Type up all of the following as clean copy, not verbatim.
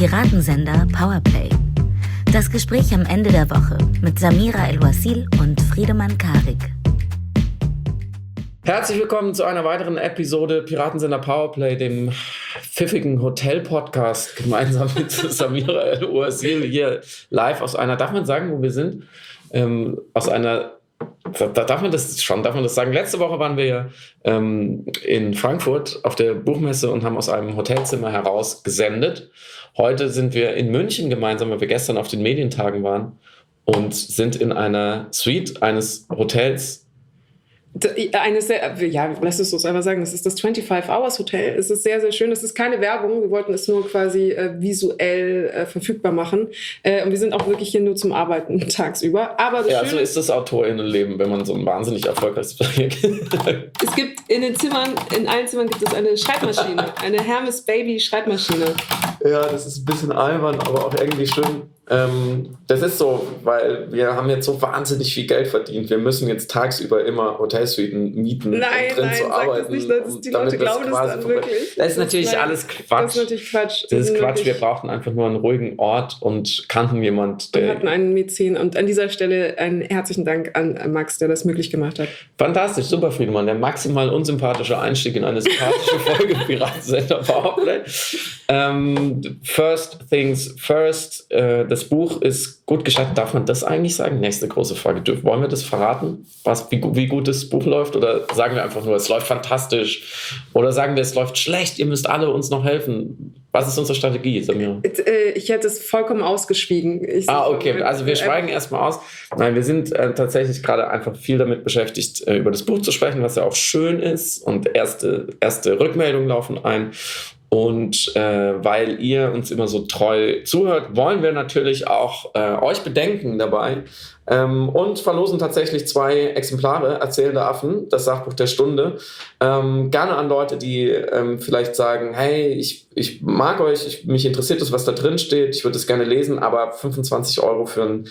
Piratensender Powerplay. Das Gespräch am Ende der Woche mit Samira El-Wasil und Friedemann Karik. Herzlich willkommen zu einer weiteren Episode Piratensender Powerplay, dem pfiffigen Hotel-Podcast, gemeinsam mit Samira El-Wasil hier live aus einer, darf man sagen, wo wir sind? Aus einer, darf man das sagen? Letzte Woche waren wir in Frankfurt auf der Buchmesse und haben aus einem Hotelzimmer heraus gesendet. Heute sind wir in München gemeinsam, weil wir gestern auf den Medientagen waren und sind in einer Suite eines Hotels. Lass es uns einfach sagen, das ist das 25-Hours-Hotel. Es ist sehr, sehr schön. Es ist keine Werbung. Wir wollten es nur quasi visuell verfügbar machen. Und wir sind auch wirklich hier nur zum Arbeiten tagsüber. Aber das so ist das AutorInnenleben, wenn man so ein wahnsinnig erfolgreiches Projekt Es gibt in allen Zimmern gibt es eine Schreibmaschine. Eine Hermes Baby Schreibmaschine. Ja, das ist ein bisschen albern, aber auch irgendwie schön. Das ist so, weil wir haben jetzt so wahnsinnig viel Geld verdient. Wir müssen jetzt tagsüber immer Hotelsuiten mieten, um drin zu arbeiten. Die Leute glauben das dann wirklich. Das ist natürlich alles Quatsch. Das ist natürlich Quatsch. Das ist Quatsch. Wir brauchten einfach nur einen ruhigen Ort und kannten jemanden. Wir hatten einen Mäzen. Und an dieser Stelle einen herzlichen Dank an Max, der das möglich gemacht hat. Fantastisch, super, Friedemann. Der maximal unsympathische Einstieg in eine sympathische Folge Piratensender Powerplay. First things first. Das Buch ist gut gestartet. Darf man das eigentlich sagen? Nächste große Frage. Wollen wir das verraten? Wie gut das Buch läuft? Oder sagen wir einfach nur, es läuft fantastisch? Oder sagen wir, es läuft schlecht? Ihr müsst alle uns noch helfen. Was ist unsere Strategie, Samira? Ich hätte es vollkommen ausgeschwiegen. Okay. Also wir schweigen erstmal aus. Nein, wir sind tatsächlich gerade einfach viel damit beschäftigt, über das Buch zu sprechen, was ja auch schön ist. Und erste Rückmeldungen laufen ein. Und weil ihr uns immer so treu zuhört, wollen wir natürlich auch euch bedenken dabei und verlosen tatsächlich 2 Exemplare Erzählende Affen, das Sachbuch der Stunde. Gerne an Leute, die vielleicht sagen, hey, ich mag euch, mich interessiert es, was da drin steht, ich würde es gerne lesen, aber 25 € für ein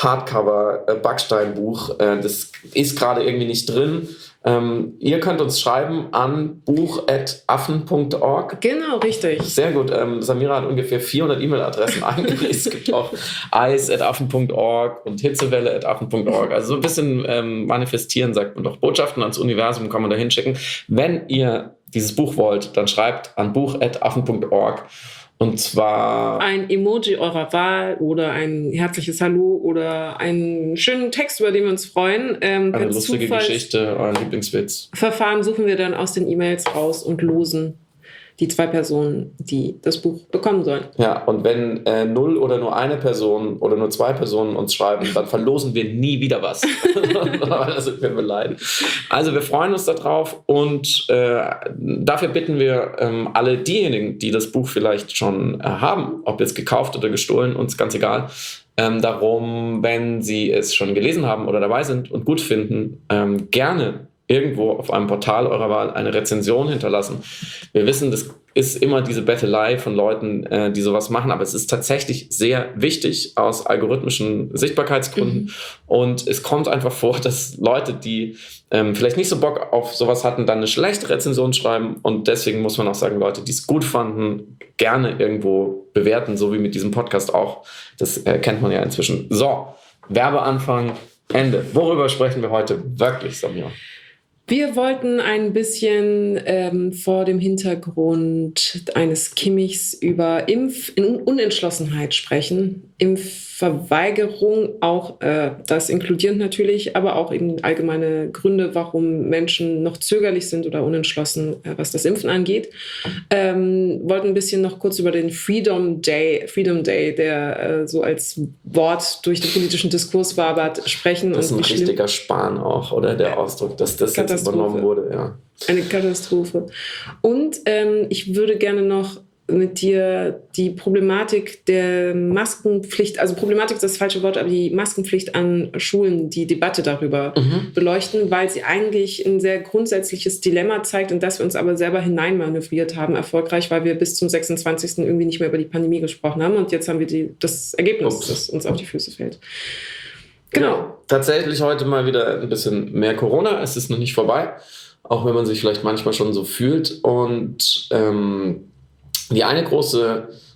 Hardcover-Backsteinbuch, das ist gerade irgendwie nicht drin. Ihr könnt uns schreiben an buch@affen.org. Genau, richtig. Sehr gut. Samira hat ungefähr 400 E-Mail-Adressen eingelegt. Es gibt auch eis@affen.org und hitzewelle@affen.org. Also so ein bisschen manifestieren, sagt man doch. Botschaften ans Universum kann man da hinschicken. Wenn ihr dieses Buch wollt, dann schreibt an buch@affen.org. Und zwar ein Emoji eurer Wahl oder ein herzliches Hallo oder einen schönen Text, über den wir uns freuen. Eine lustige Geschichte, euren Lieblingswitz. Verfahren suchen wir dann aus den E-Mails raus und losen die 2 Personen, die das Buch bekommen sollen. Ja, und wenn 0 oder nur eine Person oder nur 2 Personen uns schreiben, dann verlosen wir nie wieder was. Da sind wir beleidigt. Also wir freuen uns darauf und dafür bitten wir alle diejenigen, die das Buch vielleicht schon haben, ob jetzt gekauft oder gestohlen, uns ganz egal, darum, wenn sie es schon gelesen haben oder dabei sind und gut finden, gerne irgendwo auf einem Portal eurer Wahl eine Rezension hinterlassen. Wir wissen, das ist immer diese Bettelei von Leuten, die sowas machen, aber es ist tatsächlich sehr wichtig aus algorithmischen Sichtbarkeitsgründen und es kommt einfach vor, dass Leute, die vielleicht nicht so Bock auf sowas hatten, dann eine schlechte Rezension schreiben und deswegen muss man auch sagen, Leute, die es gut fanden, gerne irgendwo bewerten, so wie mit diesem Podcast auch. Das kennt man ja inzwischen. So, Werbeanfang, Ende. Worüber sprechen wir heute wirklich, Samira? Wir wollten ein bisschen vor dem Hintergrund eines Kimmichs über Unentschlossenheit sprechen. Impfverweigerung, auch das inkludiert natürlich, aber auch eben allgemeine Gründe, warum Menschen noch zögerlich sind oder unentschlossen, was das Impfen angeht. Wollten ein bisschen noch kurz über den Freedom Day, der so als Wort durch den politischen Diskurs wabert, sprechen. Das ist ein richtiger Spahn auch, oder? Der Ausdruck, dass das jetzt übernommen wurde. Ja. Eine Katastrophe. Und ich würde gerne noch mit dir die Problematik der Maskenpflicht, also Problematik ist das falsche Wort, aber die Maskenpflicht an Schulen, die Debatte darüber beleuchten, weil sie eigentlich ein sehr grundsätzliches Dilemma zeigt, in das wir uns aber selber hineinmanövriert haben, erfolgreich, weil wir bis zum 26. irgendwie nicht mehr über die Pandemie gesprochen haben und jetzt haben wir das Ergebnis, das uns auf die Füße fällt. Genau. Ja, tatsächlich heute mal wieder ein bisschen mehr Corona, es ist noch nicht vorbei, auch wenn man sich vielleicht manchmal schon so fühlt und die eine große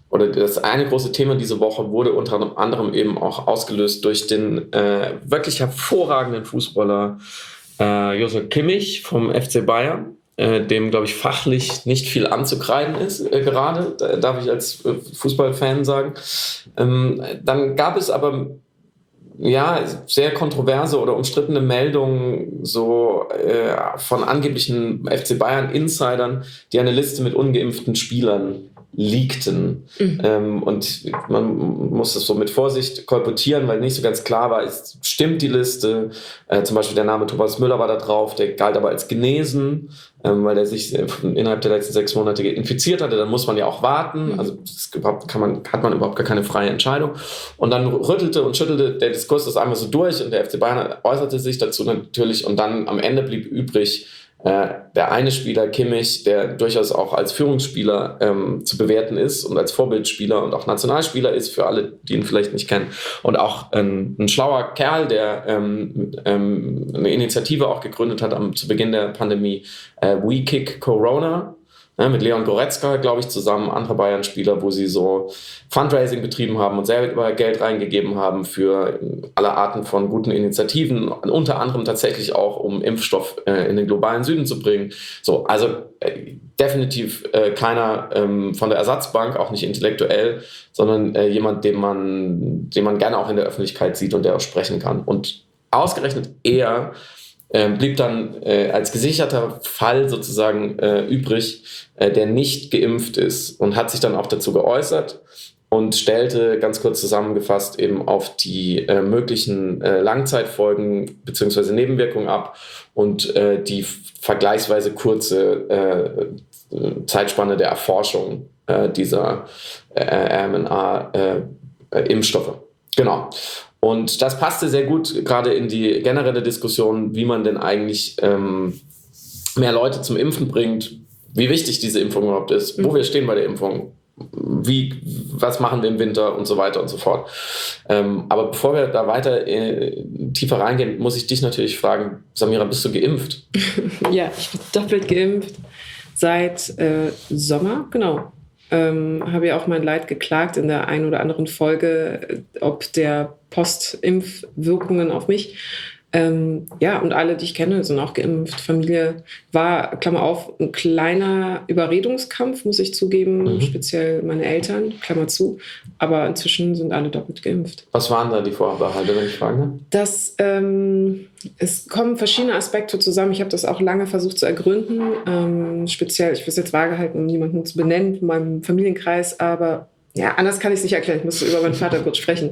oder das eine große Thema diese Woche wurde unter anderem eben auch ausgelöst durch den wirklich hervorragenden Fußballer Joshua Kimmich vom FC Bayern, dem, glaube ich, fachlich nicht viel anzukreiden ist, gerade, darf ich als Fußballfan sagen. Dann gab es aber sehr kontroverse oder umstrittene Meldungen von angeblichen FC Bayern-Insidern, die eine Liste mit ungeimpften Spielern leakten. Und man muss es so mit Vorsicht kolportieren, weil nicht so ganz klar war, stimmt die Liste. Zum Beispiel der Name Thomas Müller war da drauf, der galt aber als genesen, weil er sich innerhalb der letzten 6 Monate infiziert hatte. Dann muss man ja auch warten. Also hat man überhaupt gar keine freie Entscheidung. Und dann rüttelte und schüttelte der Diskurs das einmal so durch und der FC Bayern äußerte sich dazu natürlich. Und dann am Ende blieb übrig, der eine Spieler, Kimmich, der durchaus auch als Führungsspieler zu bewerten ist und als Vorbildspieler und auch Nationalspieler ist, für alle, die ihn vielleicht nicht kennen. Und auch ein schlauer Kerl, der eine Initiative auch gegründet hat zu Beginn der Pandemie, We Kick Corona, mit Leon Goretzka, glaube ich, zusammen, andere Bayern-Spieler, wo sie so Fundraising betrieben haben und selber Geld reingegeben haben für alle Arten von guten Initiativen, unter anderem tatsächlich auch, um Impfstoff in den globalen Süden zu bringen. So, also definitiv keiner von der Ersatzbank, auch nicht intellektuell, sondern jemand, den man gerne auch in der Öffentlichkeit sieht und der auch sprechen kann. Und ausgerechnet er blieb dann als gesicherter Fall sozusagen übrig, der nicht geimpft ist, und hat sich dann auch dazu geäußert und stellte ganz kurz zusammengefasst eben auf die möglichen Langzeitfolgen bzw. Nebenwirkungen ab und die vergleichsweise kurze Zeitspanne der Erforschung dieser mRNA-Impfstoffe. Genau. Und das passte sehr gut gerade in die generelle Diskussion, wie man denn eigentlich mehr Leute zum Impfen bringt, wie wichtig diese Impfung überhaupt ist, wo wir stehen bei der Impfung, was machen wir im Winter und so weiter und so fort. Aber bevor wir da weiter tiefer reingehen, muss ich dich natürlich fragen, Samira, bist du geimpft? Ja, ich bin doppelt geimpft seit Sommer, genau. Habe ja auch mein Leid geklagt in der einen oder anderen Folge, ob der Postimpfwirkungen auf mich. Und alle, die ich kenne, sind auch geimpft. Familie war, Klammer auf, ein kleiner Überredungskampf, muss ich zugeben, speziell meine Eltern, Klammer zu. Aber inzwischen sind alle doppelt geimpft. Was waren da die Vorbehalte, wenn ich fragen darf? Es kommen verschiedene Aspekte zusammen. Ich habe das auch lange versucht zu ergründen. Speziell, ich will es jetzt vage halten, um niemanden zu benennen, in meinem Familienkreis, aber ja, anders kann ich es nicht erklären. Ich musste über meinen Vater kurz sprechen.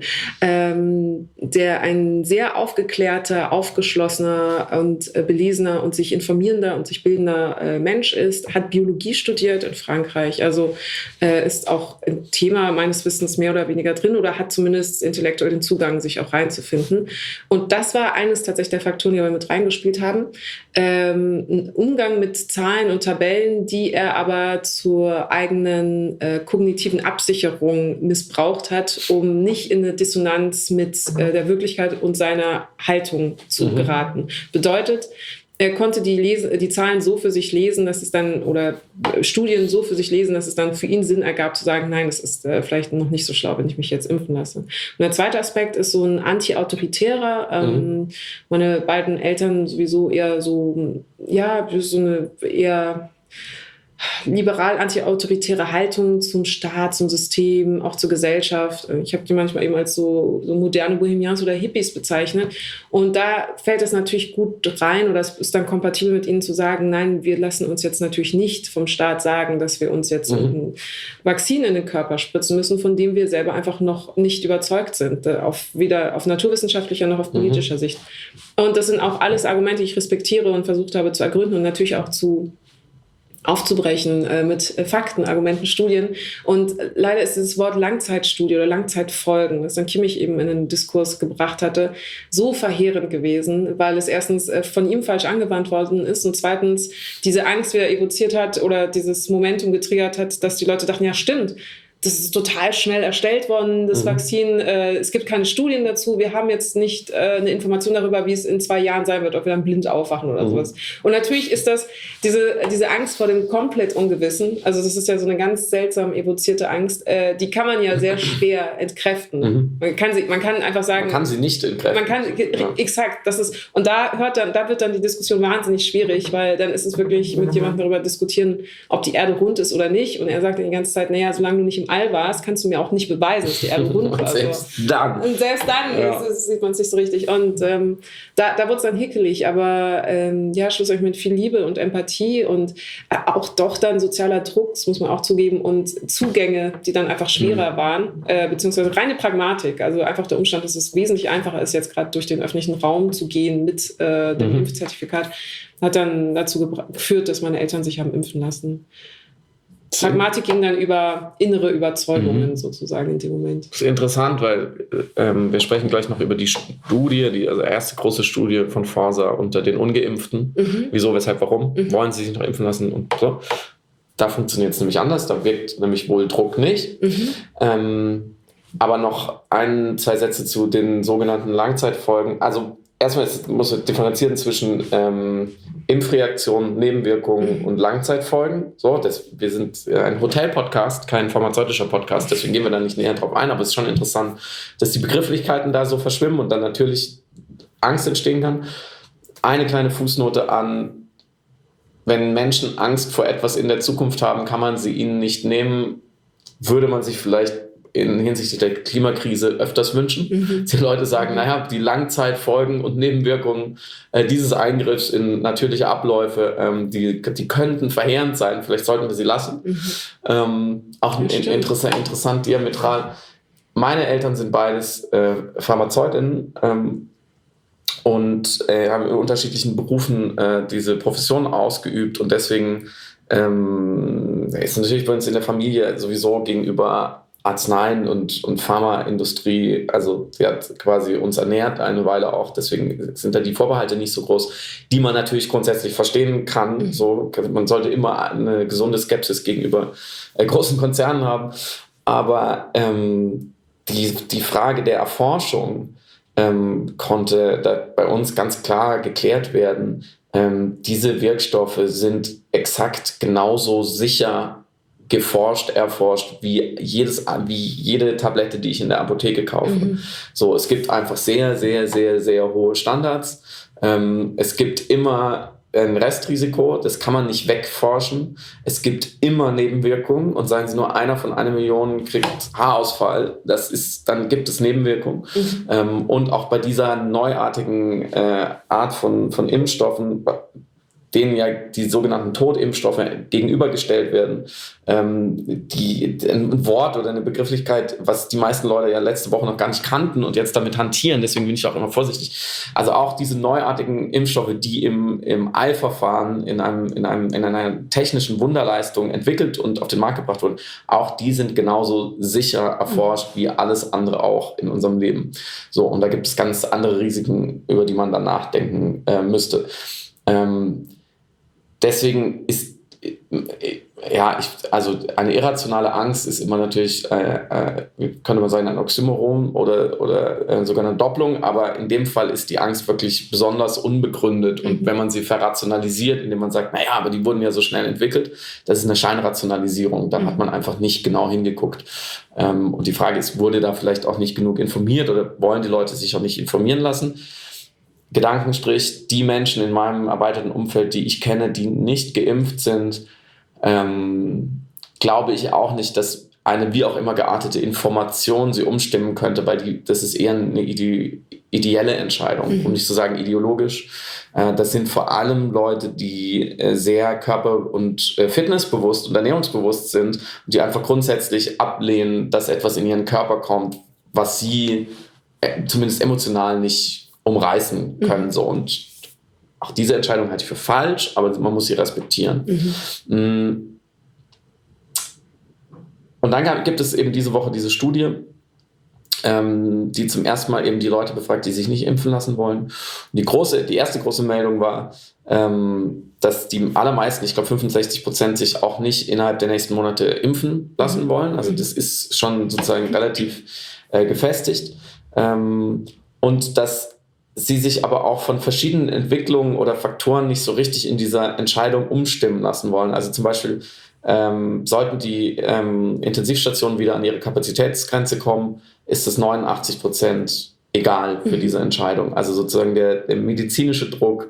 Der ein sehr aufgeklärter, aufgeschlossener und belesener und sich informierender und sich bildender Mensch ist, hat Biologie studiert in Frankreich. Also ist auch ein Thema meines Wissens mehr oder weniger drin oder hat zumindest intellektuell den Zugang, sich auch reinzufinden. Und das war eines tatsächlich der Faktoren, die wir mit reingespielt haben. Ein Umgang mit Zahlen und Tabellen, die er aber zur eigenen kognitiven Absicherung missbraucht hat, um nicht in eine Dissonanz mit der Wirklichkeit und seiner Haltung zu geraten. Bedeutet, er konnte die Zahlen so für sich lesen, dass es dann, oder Studien so für sich lesen, dass es dann für ihn Sinn ergab, zu sagen, nein, das ist vielleicht noch nicht so schlau, wenn ich mich jetzt impfen lasse. Und der zweite Aspekt ist so ein anti-autoritärer. Meine beiden Eltern sowieso eher so eine eher liberal anti-autoritäre Haltung zum Staat, zum System, auch zur Gesellschaft. Ich habe die manchmal eben als so moderne Bohemians oder Hippies bezeichnet. Und da fällt es natürlich gut rein, oder es ist dann kompatibel mit ihnen zu sagen, nein, wir lassen uns jetzt natürlich nicht vom Staat sagen, dass wir uns jetzt ein Vakzin in den Körper spritzen müssen, von dem wir selber einfach noch nicht überzeugt sind, weder auf naturwissenschaftlicher noch auf politischer Sicht. Und das sind auch alles Argumente, die ich respektiere und versucht habe zu ergründen und natürlich auch aufzubrechen mit Fakten, Argumenten, Studien. Und leider ist dieses Wort Langzeitstudie oder Langzeitfolgen, das dann Kimmich eben in den Diskurs gebracht hatte, so verheerend gewesen, weil es erstens von ihm falsch angewandt worden ist und zweitens diese Angst wieder evoziert hat oder dieses Momentum getriggert hat, dass die Leute dachten, ja stimmt, das ist total schnell erstellt worden, das Vakzin. Es gibt keine Studien dazu. Wir haben jetzt nicht eine Information darüber, wie es in 2 Jahren sein wird, ob wir dann blind aufwachen oder sowas. Und natürlich ist das diese Angst vor dem komplett Ungewissen, also das ist ja so eine ganz seltsam evozierte Angst, die kann man ja sehr schwer entkräften. Man kann einfach sagen... Man kann sie nicht entkräften. Exakt. Und da wird dann die Diskussion wahnsinnig schwierig, weil dann ist es wirklich mit jemandem darüber diskutieren, ob die Erde rund ist oder nicht. Und er sagt dann die ganze Zeit, naja, solange du nicht im All warst, kannst du mir auch nicht beweisen, dass die Erde rund war. Und selbst dann sieht man es nicht so richtig. Und da wird es dann hickelig. Aber schlussendlich mit viel Liebe und Empathie und auch doch dann sozialer Druck, das muss man auch zugeben, und Zugänge, die dann einfach schwerer waren, beziehungsweise reine Pragmatik. Also einfach der Umstand, dass es wesentlich einfacher ist, jetzt gerade durch den öffentlichen Raum zu gehen mit dem Impfzertifikat, hat dann dazu geführt, dass meine Eltern sich haben impfen lassen. Pragmatik ging dann über innere Überzeugungen sozusagen in dem Moment. Das ist interessant, weil wir sprechen gleich noch über die Studie, also erste große Studie von Forsa unter den Ungeimpften. Wieso, weshalb, warum? Wollen sie sich noch impfen lassen und so. Da funktioniert es nämlich anders, da wirkt nämlich wohl Druck nicht. Aber noch 2 Sätze zu den sogenannten Langzeitfolgen. Also erstmal muss man differenzieren zwischen Impfreaktionen, Nebenwirkungen und Langzeitfolgen. So, wir sind ein Hotel-Podcast, kein pharmazeutischer Podcast, deswegen gehen wir da nicht näher drauf ein, aber es ist schon interessant, dass die Begrifflichkeiten da so verschwimmen und dann natürlich Angst entstehen kann. Eine kleine Fußnote an: Wenn Menschen Angst vor etwas in der Zukunft haben, kann man sie ihnen nicht nehmen, würde man sich vielleicht in hinsichtlich der Klimakrise öfters wünschen. Die Leute sagen, naja, die Langzeitfolgen und Nebenwirkungen dieses Eingriffs in natürliche Abläufe, die könnten verheerend sein, vielleicht sollten wir sie lassen. Auch interessant diametral. Meine Eltern sind beides PharmazeutInnen und haben in unterschiedlichen Berufen diese Profession ausgeübt und deswegen ist natürlich bei uns in der Familie sowieso gegenüber Arzneien und Pharmaindustrie, also sie hat quasi uns ernährt eine Weile auch, deswegen sind da die Vorbehalte nicht so groß, die man natürlich grundsätzlich verstehen kann. So, man sollte immer eine gesunde Skepsis gegenüber großen Konzernen haben, aber die Frage der Erforschung konnte da bei uns ganz klar geklärt werden. Diese Wirkstoffe sind exakt genauso sicher erforscht, wie jede Tablette, die ich in der Apotheke kaufe. So, es gibt einfach sehr, sehr, sehr, sehr hohe Standards. Es gibt immer ein Restrisiko, das kann man nicht wegforschen. Es gibt immer Nebenwirkungen und seien Sie nur einer von 1 Million kriegt Haarausfall, dann gibt es Nebenwirkungen. Und auch bei dieser neuartigen Art von Impfstoffen, denen ja die sogenannten Totimpfstoffe gegenübergestellt werden, ein Wort oder eine Begrifflichkeit, was die meisten Leute ja letzte Woche noch gar nicht kannten und jetzt damit hantieren, deswegen bin ich auch immer vorsichtig. Also auch diese neuartigen Impfstoffe, die im Eilverfahren in einer technischen Wunderleistung entwickelt und auf den Markt gebracht wurden, auch die sind genauso sicher erforscht wie alles andere auch in unserem Leben. So, und da gibt es ganz andere Risiken, über die man dann nachdenken müsste. Deswegen ist, also eine irrationale Angst ist immer natürlich, könnte man sagen, ein Oxymoron oder sogar eine Doppelung, aber in dem Fall ist die Angst wirklich besonders unbegründet und wenn man sie verrationalisiert, indem man sagt, naja, aber die wurden ja so schnell entwickelt, das ist eine Scheinrationalisierung, dann hat man einfach nicht genau hingeguckt. Und die Frage ist, wurde da vielleicht auch nicht genug informiert oder wollen die Leute sich auch nicht informieren lassen? Gedankenstrich, die Menschen in meinem erweiterten Umfeld, die ich kenne, die nicht geimpft sind, glaube ich auch nicht, dass eine wie auch immer geartete Information sie umstimmen könnte, weil das ist eher eine ideelle Entscheidung, um nicht zu sagen ideologisch. Das sind vor allem Leute, die sehr körper- und fitnessbewusst und ernährungsbewusst sind und die einfach grundsätzlich ablehnen, dass etwas in ihren Körper kommt, was sie zumindest emotional nicht umreißen können. So. Und auch diese Entscheidung halte ich für falsch, aber man muss sie respektieren. Und dann gibt es eben diese Woche diese Studie, die zum ersten Mal eben die Leute befragt, die sich nicht impfen lassen wollen. Und die erste große Meldung war, dass die allermeisten, ich glaube 65%, sich auch nicht innerhalb der nächsten Monate impfen lassen wollen. Also das ist schon sozusagen relativ gefestigt. Und dass sie sich aber auch von verschiedenen Entwicklungen oder Faktoren nicht so richtig in dieser Entscheidung umstimmen lassen wollen. Also zum Beispiel sollten die Intensivstationen wieder an ihre Kapazitätsgrenze kommen, ist es 89% egal für diese Entscheidung. Also sozusagen der medizinische Druck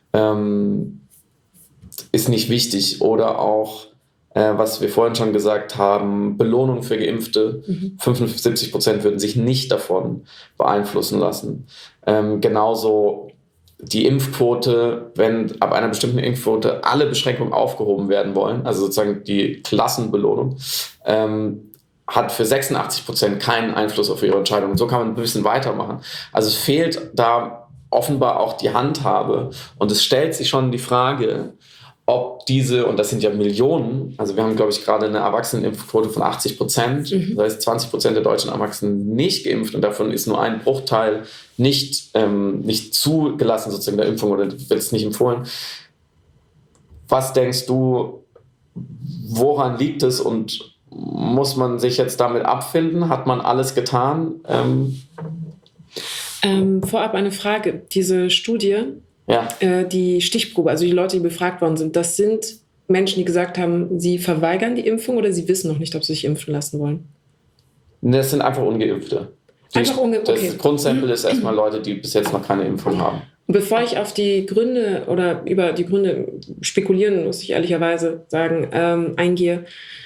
ist nicht wichtig. Oder auch, was wir vorhin schon gesagt haben, Belohnung für Geimpfte. 75% würden sich nicht davon beeinflussen lassen. Genauso die Impfquote, wenn ab einer bestimmten Impfquote alle Beschränkungen aufgehoben werden wollen, also sozusagen die Klassenbelohnung, hat für 86% keinen Einfluss auf ihre Entscheidung. Und so kann man ein bisschen weitermachen. Also es fehlt da offenbar auch die Handhabe. Und es stellt sich schon die Frage, ob diese, und das sind ja Millionen, also wir haben, glaube ich, gerade eine Erwachsenenimpfquote von 80%, das heißt 20% der deutschen Erwachsenen nicht geimpft und davon ist nur ein Bruchteil nicht zugelassen, sozusagen der Impfung, oder wird es nicht empfohlen. Was denkst du, woran liegt es und muss man sich jetzt damit abfinden? Hat man alles getan? Vorab eine Frage. Diese Studie, die Stichprobe, also die Leute, die befragt worden sind, das sind Menschen, die gesagt haben, sie verweigern die Impfung oder sie wissen noch nicht, ob sie sich impfen lassen wollen? Das sind einfach Ungeimpfte. Okay. Das Grundsample ist erstmal Leute, die bis jetzt noch keine Impfung haben. Bevor ich auf die Gründe oder über die Gründe spekulieren, muss ich ehrlicherweise sagen, eingehe,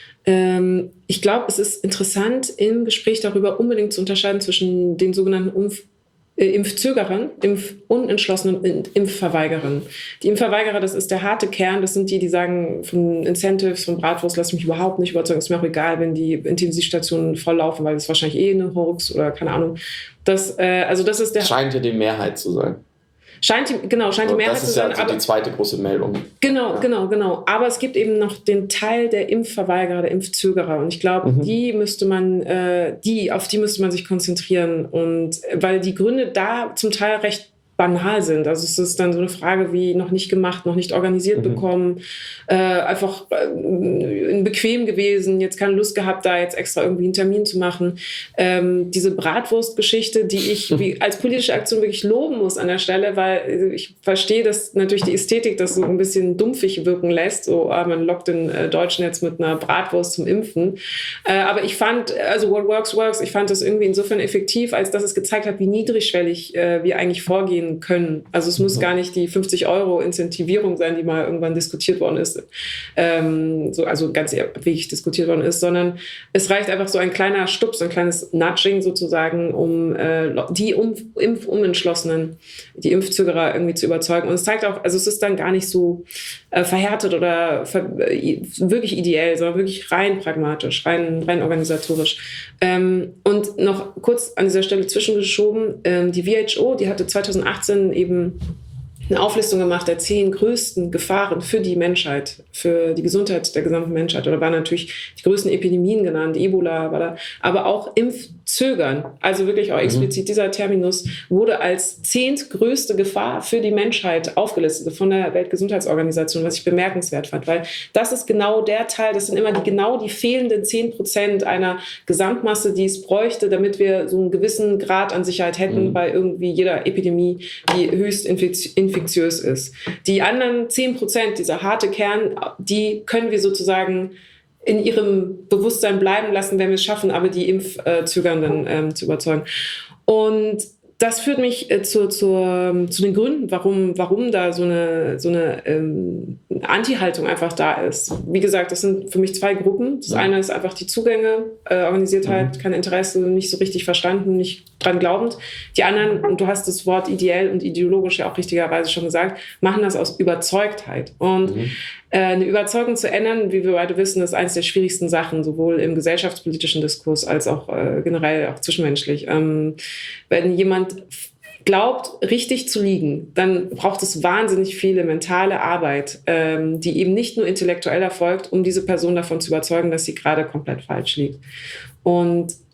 ich glaube, es ist interessant, im Gespräch darüber unbedingt zu unterscheiden zwischen den sogenannten Impfzögerern, Impfunentschlossenen und Impfverweigerern. Die Impfverweigerer, das ist der harte Kern, das sind die sagen, von Incentives, von Bratwurst, lass mich überhaupt nicht überzeugen, ist mir auch egal, wenn die Intensivstationen volllaufen, weil das wahrscheinlich eine Hoax oder keine Ahnung. Das ist der... Scheint ja die Mehrheit zu sein. Scheint die Mehrheit zu sein. Das ist ja also die zweite große Meldung. Genau. Aber es gibt eben noch den Teil der Impfverweigerer, der Impfzögerer. Und ich glaube, auf die müsste man sich konzentrieren. Und weil die Gründe da zum Teil recht banal sind. Also es ist dann so eine Frage wie noch nicht gemacht, noch nicht organisiert bekommen, einfach bequem gewesen, jetzt keine Lust gehabt, da jetzt extra irgendwie einen Termin zu machen. Diese Bratwurst-Geschichte, die ich als politische Aktion wirklich loben muss an der Stelle, weil ich verstehe, dass natürlich die Ästhetik das so ein bisschen dumpfig wirken lässt. So, man lockt den Deutschen jetzt mit einer Bratwurst zum Impfen. Aber ich fand, also what works, ich fand das irgendwie insofern effektiv, als dass es gezeigt hat, wie niedrigschwelig wir eigentlich vorgehen können. Also es muss gar nicht die 50 € Incentivierung sein, die mal irgendwann diskutiert worden ist, also ganz abwegig diskutiert worden ist, sondern es reicht einfach so ein kleiner Stups, ein kleines Nudging sozusagen, um die Impfunentschlossenen, die Impfzögerer irgendwie zu überzeugen. Und es zeigt auch, also es ist dann gar nicht so verhärtet oder wirklich ideell, sondern wirklich rein pragmatisch, rein organisatorisch. Und noch kurz an dieser Stelle zwischengeschoben, die WHO, die hatte 2018 eben eine Auflistung gemacht der 10 größten Gefahren für die Menschheit, für die Gesundheit der gesamten Menschheit. Oder waren natürlich die größten Epidemien genannt, Ebola war da, aber auch Impfzögern, also wirklich auch explizit dieser Terminus, wurde als 10. größte Gefahr für die Menschheit aufgelistet von der Weltgesundheitsorganisation, was ich bemerkenswert fand, weil das ist genau der Teil, das sind immer die fehlenden 10% einer Gesamtmasse, die es bräuchte, damit wir so einen gewissen Grad an Sicherheit hätten bei irgendwie jeder Epidemie, die höchst infektiös ist. Die anderen 10%, dieser harte Kern, die können wir sozusagen in ihrem Bewusstsein bleiben lassen, wenn wir es schaffen, aber die Impfzögernden zu überzeugen. Und das führt mich zu den Gründen, warum da so eine Anti-Haltung einfach da ist. Wie gesagt, das sind für mich 2 Gruppen. Das eine ist einfach die Zugänge, Organisiertheit, kein Interesse, nicht so richtig verstanden, nicht dran glaubend. Die anderen, und du hast das Wort ideell und ideologisch ja auch richtigerweise schon gesagt, machen das aus Überzeugtheit. Und eine Überzeugung zu ändern, wie wir beide wissen, ist eines der schwierigsten Sachen, sowohl im gesellschaftspolitischen Diskurs als auch generell auch zwischenmenschlich. Wenn jemand glaubt, richtig zu liegen, dann braucht es wahnsinnig viele mentale Arbeit, die eben nicht nur intellektuell erfolgt, um diese Person davon zu überzeugen, dass sie gerade komplett falsch liegt. Und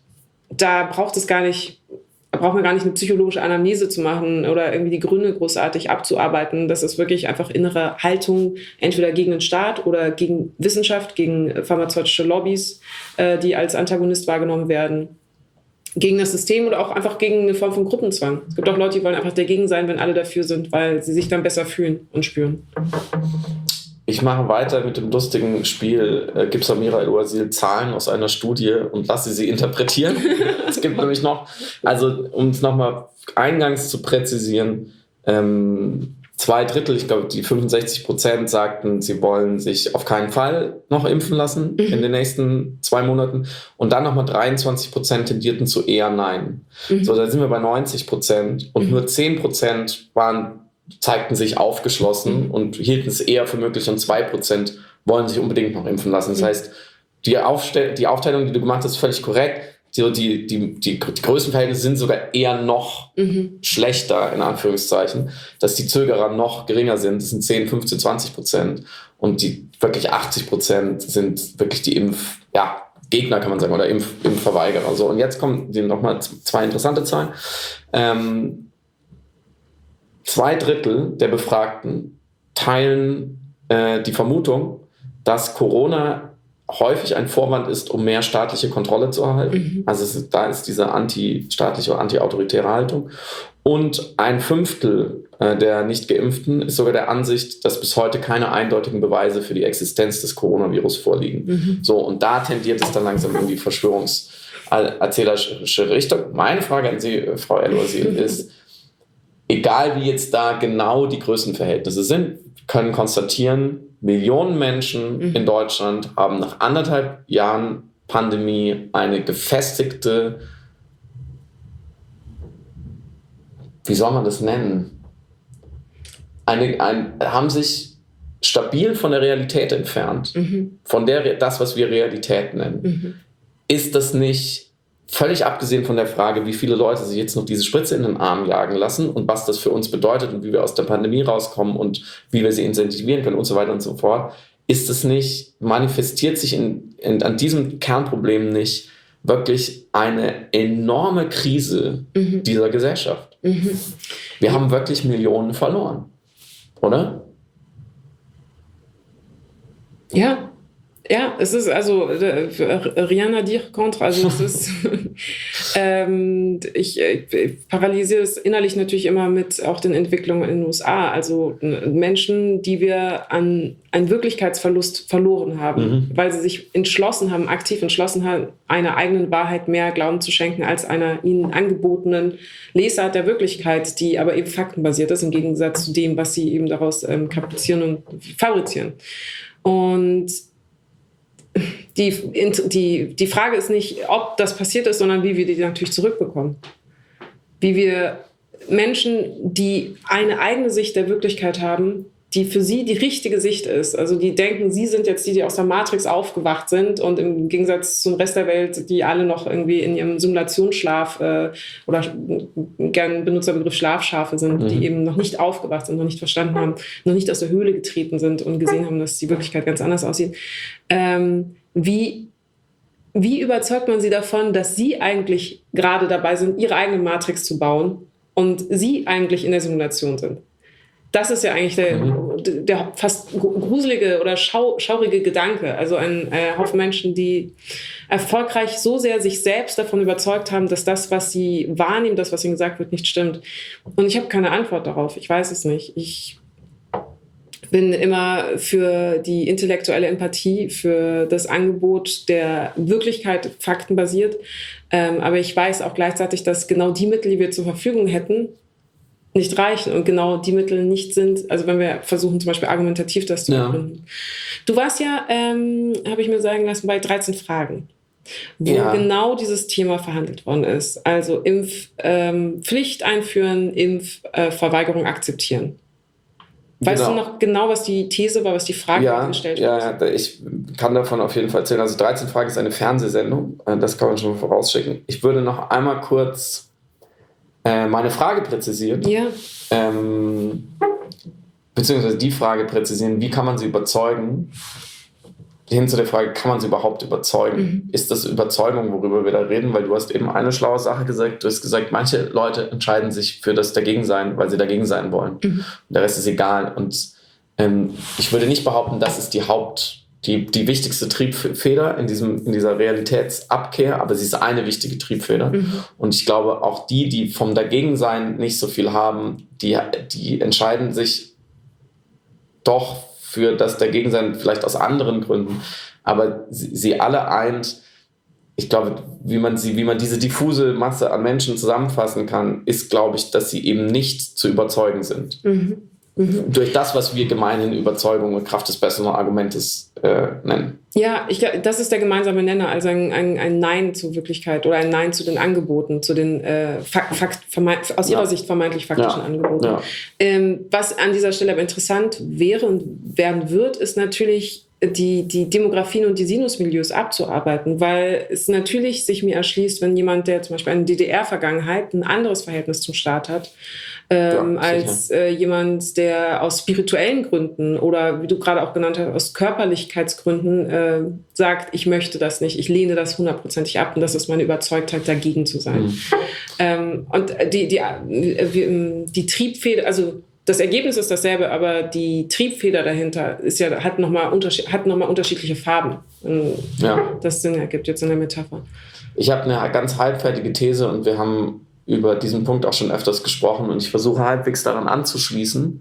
da braucht man gar nicht eine psychologische Anamnese zu machen oder irgendwie die Gründe großartig abzuarbeiten. Das ist wirklich einfach innere Haltung, entweder gegen den Staat oder gegen Wissenschaft, gegen pharmazeutische Lobbys, die als Antagonist wahrgenommen werden, gegen das System oder auch einfach gegen eine Form von Gruppenzwang. Es gibt auch Leute, die wollen einfach dagegen sein, wenn alle dafür sind, weil sie sich dann besser fühlen und spüren. Ich mache weiter mit dem lustigen Spiel, gib Samira El-Ouasil Zahlen aus einer Studie und lasse sie interpretieren. Es gibt nämlich noch, also um es nochmal eingangs zu präzisieren, 2/3, ich glaube die 65% sagten, sie wollen sich auf keinen Fall noch impfen lassen in den nächsten 2 Monaten und dann nochmal 23% tendierten zu eher Nein. So, da sind wir bei 90% und nur 10% zeigten sich aufgeschlossen und hielten es eher für möglich und 2% wollen sich unbedingt noch impfen lassen. Das heißt, die Aufteilung, die du gemacht hast, ist völlig korrekt. Die Größenverhältnisse sind sogar eher noch schlechter, in Anführungszeichen, dass die Zögerer noch geringer sind. Das sind 10, 15, 20% und die wirklich 80% sind wirklich die Gegner, kann man sagen, oder Impfverweigerer. So, und jetzt kommen nochmal 2 interessante Zahlen. 2/3 der Befragten teilen die Vermutung, dass Corona häufig ein Vorwand ist, um mehr staatliche Kontrolle zu erhalten. Also da ist diese antistaatliche oder antiautoritäre Haltung. Und 1/5 der Nicht-Geimpften ist sogar der Ansicht, dass bis heute keine eindeutigen Beweise für die Existenz des Coronavirus vorliegen. So, und da tendiert es dann langsam in die verschwörungserzählerische Richtung. Meine Frage an Sie, Frau El-Ouasil, ist, egal wie jetzt da genau die Größenverhältnisse sind, können konstatieren, Millionen Menschen in Deutschland haben nach 1,5 Jahren Pandemie eine gefestigte, wie soll man das nennen, haben sich stabil von der Realität entfernt, von das, was wir Realität nennen. Ist das nicht, völlig abgesehen von der Frage, wie viele Leute sich jetzt noch diese Spritze in den Arm jagen lassen und was das für uns bedeutet und wie wir aus der Pandemie rauskommen und wie wir sie incentivieren können und so weiter und so fort, ist es nicht, manifestiert sich an diesem Kernproblem nicht wirklich eine enorme Krise dieser Gesellschaft? Wir haben wirklich Millionen verloren, oder? Ja. Ja, es ist also rien à dire contre, also es ist ich paralysiere es innerlich natürlich immer mit auch den Entwicklungen in den USA, also Menschen, die wir an einen Wirklichkeitsverlust verloren haben, weil sie sich aktiv entschlossen haben, einer eigenen Wahrheit mehr Glauben zu schenken als einer ihnen angebotenen Lesart der Wirklichkeit, die aber eben faktenbasiert ist, im Gegensatz zu dem, was sie eben daraus kaprizieren und fabrizieren. Und die Frage ist nicht, ob das passiert ist, sondern wie wir die natürlich zurückbekommen. Wie wir Menschen, die eine eigene Sicht der Wirklichkeit haben, die für sie die richtige Sicht ist. Also die denken, sie sind jetzt die aus der Matrix aufgewacht sind und im Gegensatz zum Rest der Welt, die alle noch irgendwie in ihrem Simulationsschlaf oder gern Benutzerbegriff Schlafschafe sind, die eben noch nicht aufgewacht sind, noch nicht verstanden haben, noch nicht aus der Höhle getreten sind und gesehen haben, dass die Wirklichkeit ganz anders aussieht. Wie überzeugt man sie davon, dass sie eigentlich gerade dabei sind, ihre eigene Matrix zu bauen und sie eigentlich in der Simulation sind? Das ist ja eigentlich der fast gruselige oder schaurige Gedanke. Also ein Haufen Menschen, die erfolgreich so sehr sich selbst davon überzeugt haben, dass das, was sie wahrnehmen, das, was ihnen gesagt wird, nicht stimmt. Und ich habe keine Antwort darauf. Ich weiß es nicht. Ich bin immer für die intellektuelle Empathie, für das Angebot der Wirklichkeit faktenbasiert. Aber ich weiß auch gleichzeitig, dass genau die Mittel, die wir zur Verfügung hätten, nicht reichen und genau die Mittel nicht sind, also wenn wir versuchen zum Beispiel argumentativ das zu begründen. Du warst ja, habe ich mir sagen lassen, bei 13 Fragen, wo genau dieses Thema verhandelt worden ist. Also Impfpflicht einführen, Impfverweigerung akzeptieren. Weißt du noch genau, was die These war, was die Frage gestellt wird? Ja, ich kann davon auf jeden Fall erzählen. Also 13 Fragen ist eine Fernsehsendung, das kann man schon vorausschicken. Ich würde noch einmal kurz meine Frage präzisieren. Ja. Beziehungsweise die Frage präzisieren, wie kann man sie überzeugen, hin zu der Frage, kann man sie überhaupt überzeugen? Ist das Überzeugung, worüber wir da reden? Weil du hast eben eine schlaue Sache gesagt. Du hast gesagt, manche Leute entscheiden sich für das Dagegensein, weil sie dagegen sein wollen. Und der Rest ist egal. Und ich würde nicht behaupten, das ist die wichtigste Triebfeder in dieser Realitätsabkehr, aber sie ist eine wichtige Triebfeder. Und ich glaube, auch die vom Dagegensein nicht so viel haben, die entscheiden sich doch für das Dagegensein, vielleicht aus anderen Gründen, aber sie alle eint. Ich glaube, wie man diese diffuse Masse an Menschen zusammenfassen kann, ist, glaube ich, dass sie eben nicht zu überzeugen sind. Durch das, was wir gemeinhin Überzeugung und Kraft des besseren Argumentes nennen. Ja, ich glaube, das ist der gemeinsame Nenner, also ein Nein zur Wirklichkeit oder ein Nein zu den Angeboten, zu den aus ihrer Sicht vermeintlich faktischen Angeboten. Ja. Was an dieser Stelle aber interessant wäre und werden wird, ist natürlich die Demografien und die Sinusmilieus abzuarbeiten, weil es natürlich sich mir erschließt, wenn jemand, der zum Beispiel eine DDR-Vergangenheit ein anderes Verhältnis zum Staat hat, als jemand, der aus spirituellen Gründen oder wie du gerade auch genannt hast, aus Körperlichkeitsgründen sagt, ich möchte das nicht, ich lehne das 100%ig ab und das ist meine Überzeugtheit, dagegen zu sein. Und die Triebfeder, also das Ergebnis ist dasselbe, aber die Triebfeder dahinter hat nochmal unterschiedliche Farben. Das Sinn ergibt jetzt in der Metapher. Ich habe eine ganz halbfertige These und wir haben über diesen Punkt auch schon öfters gesprochen und ich versuche halbwegs daran anzuschließen.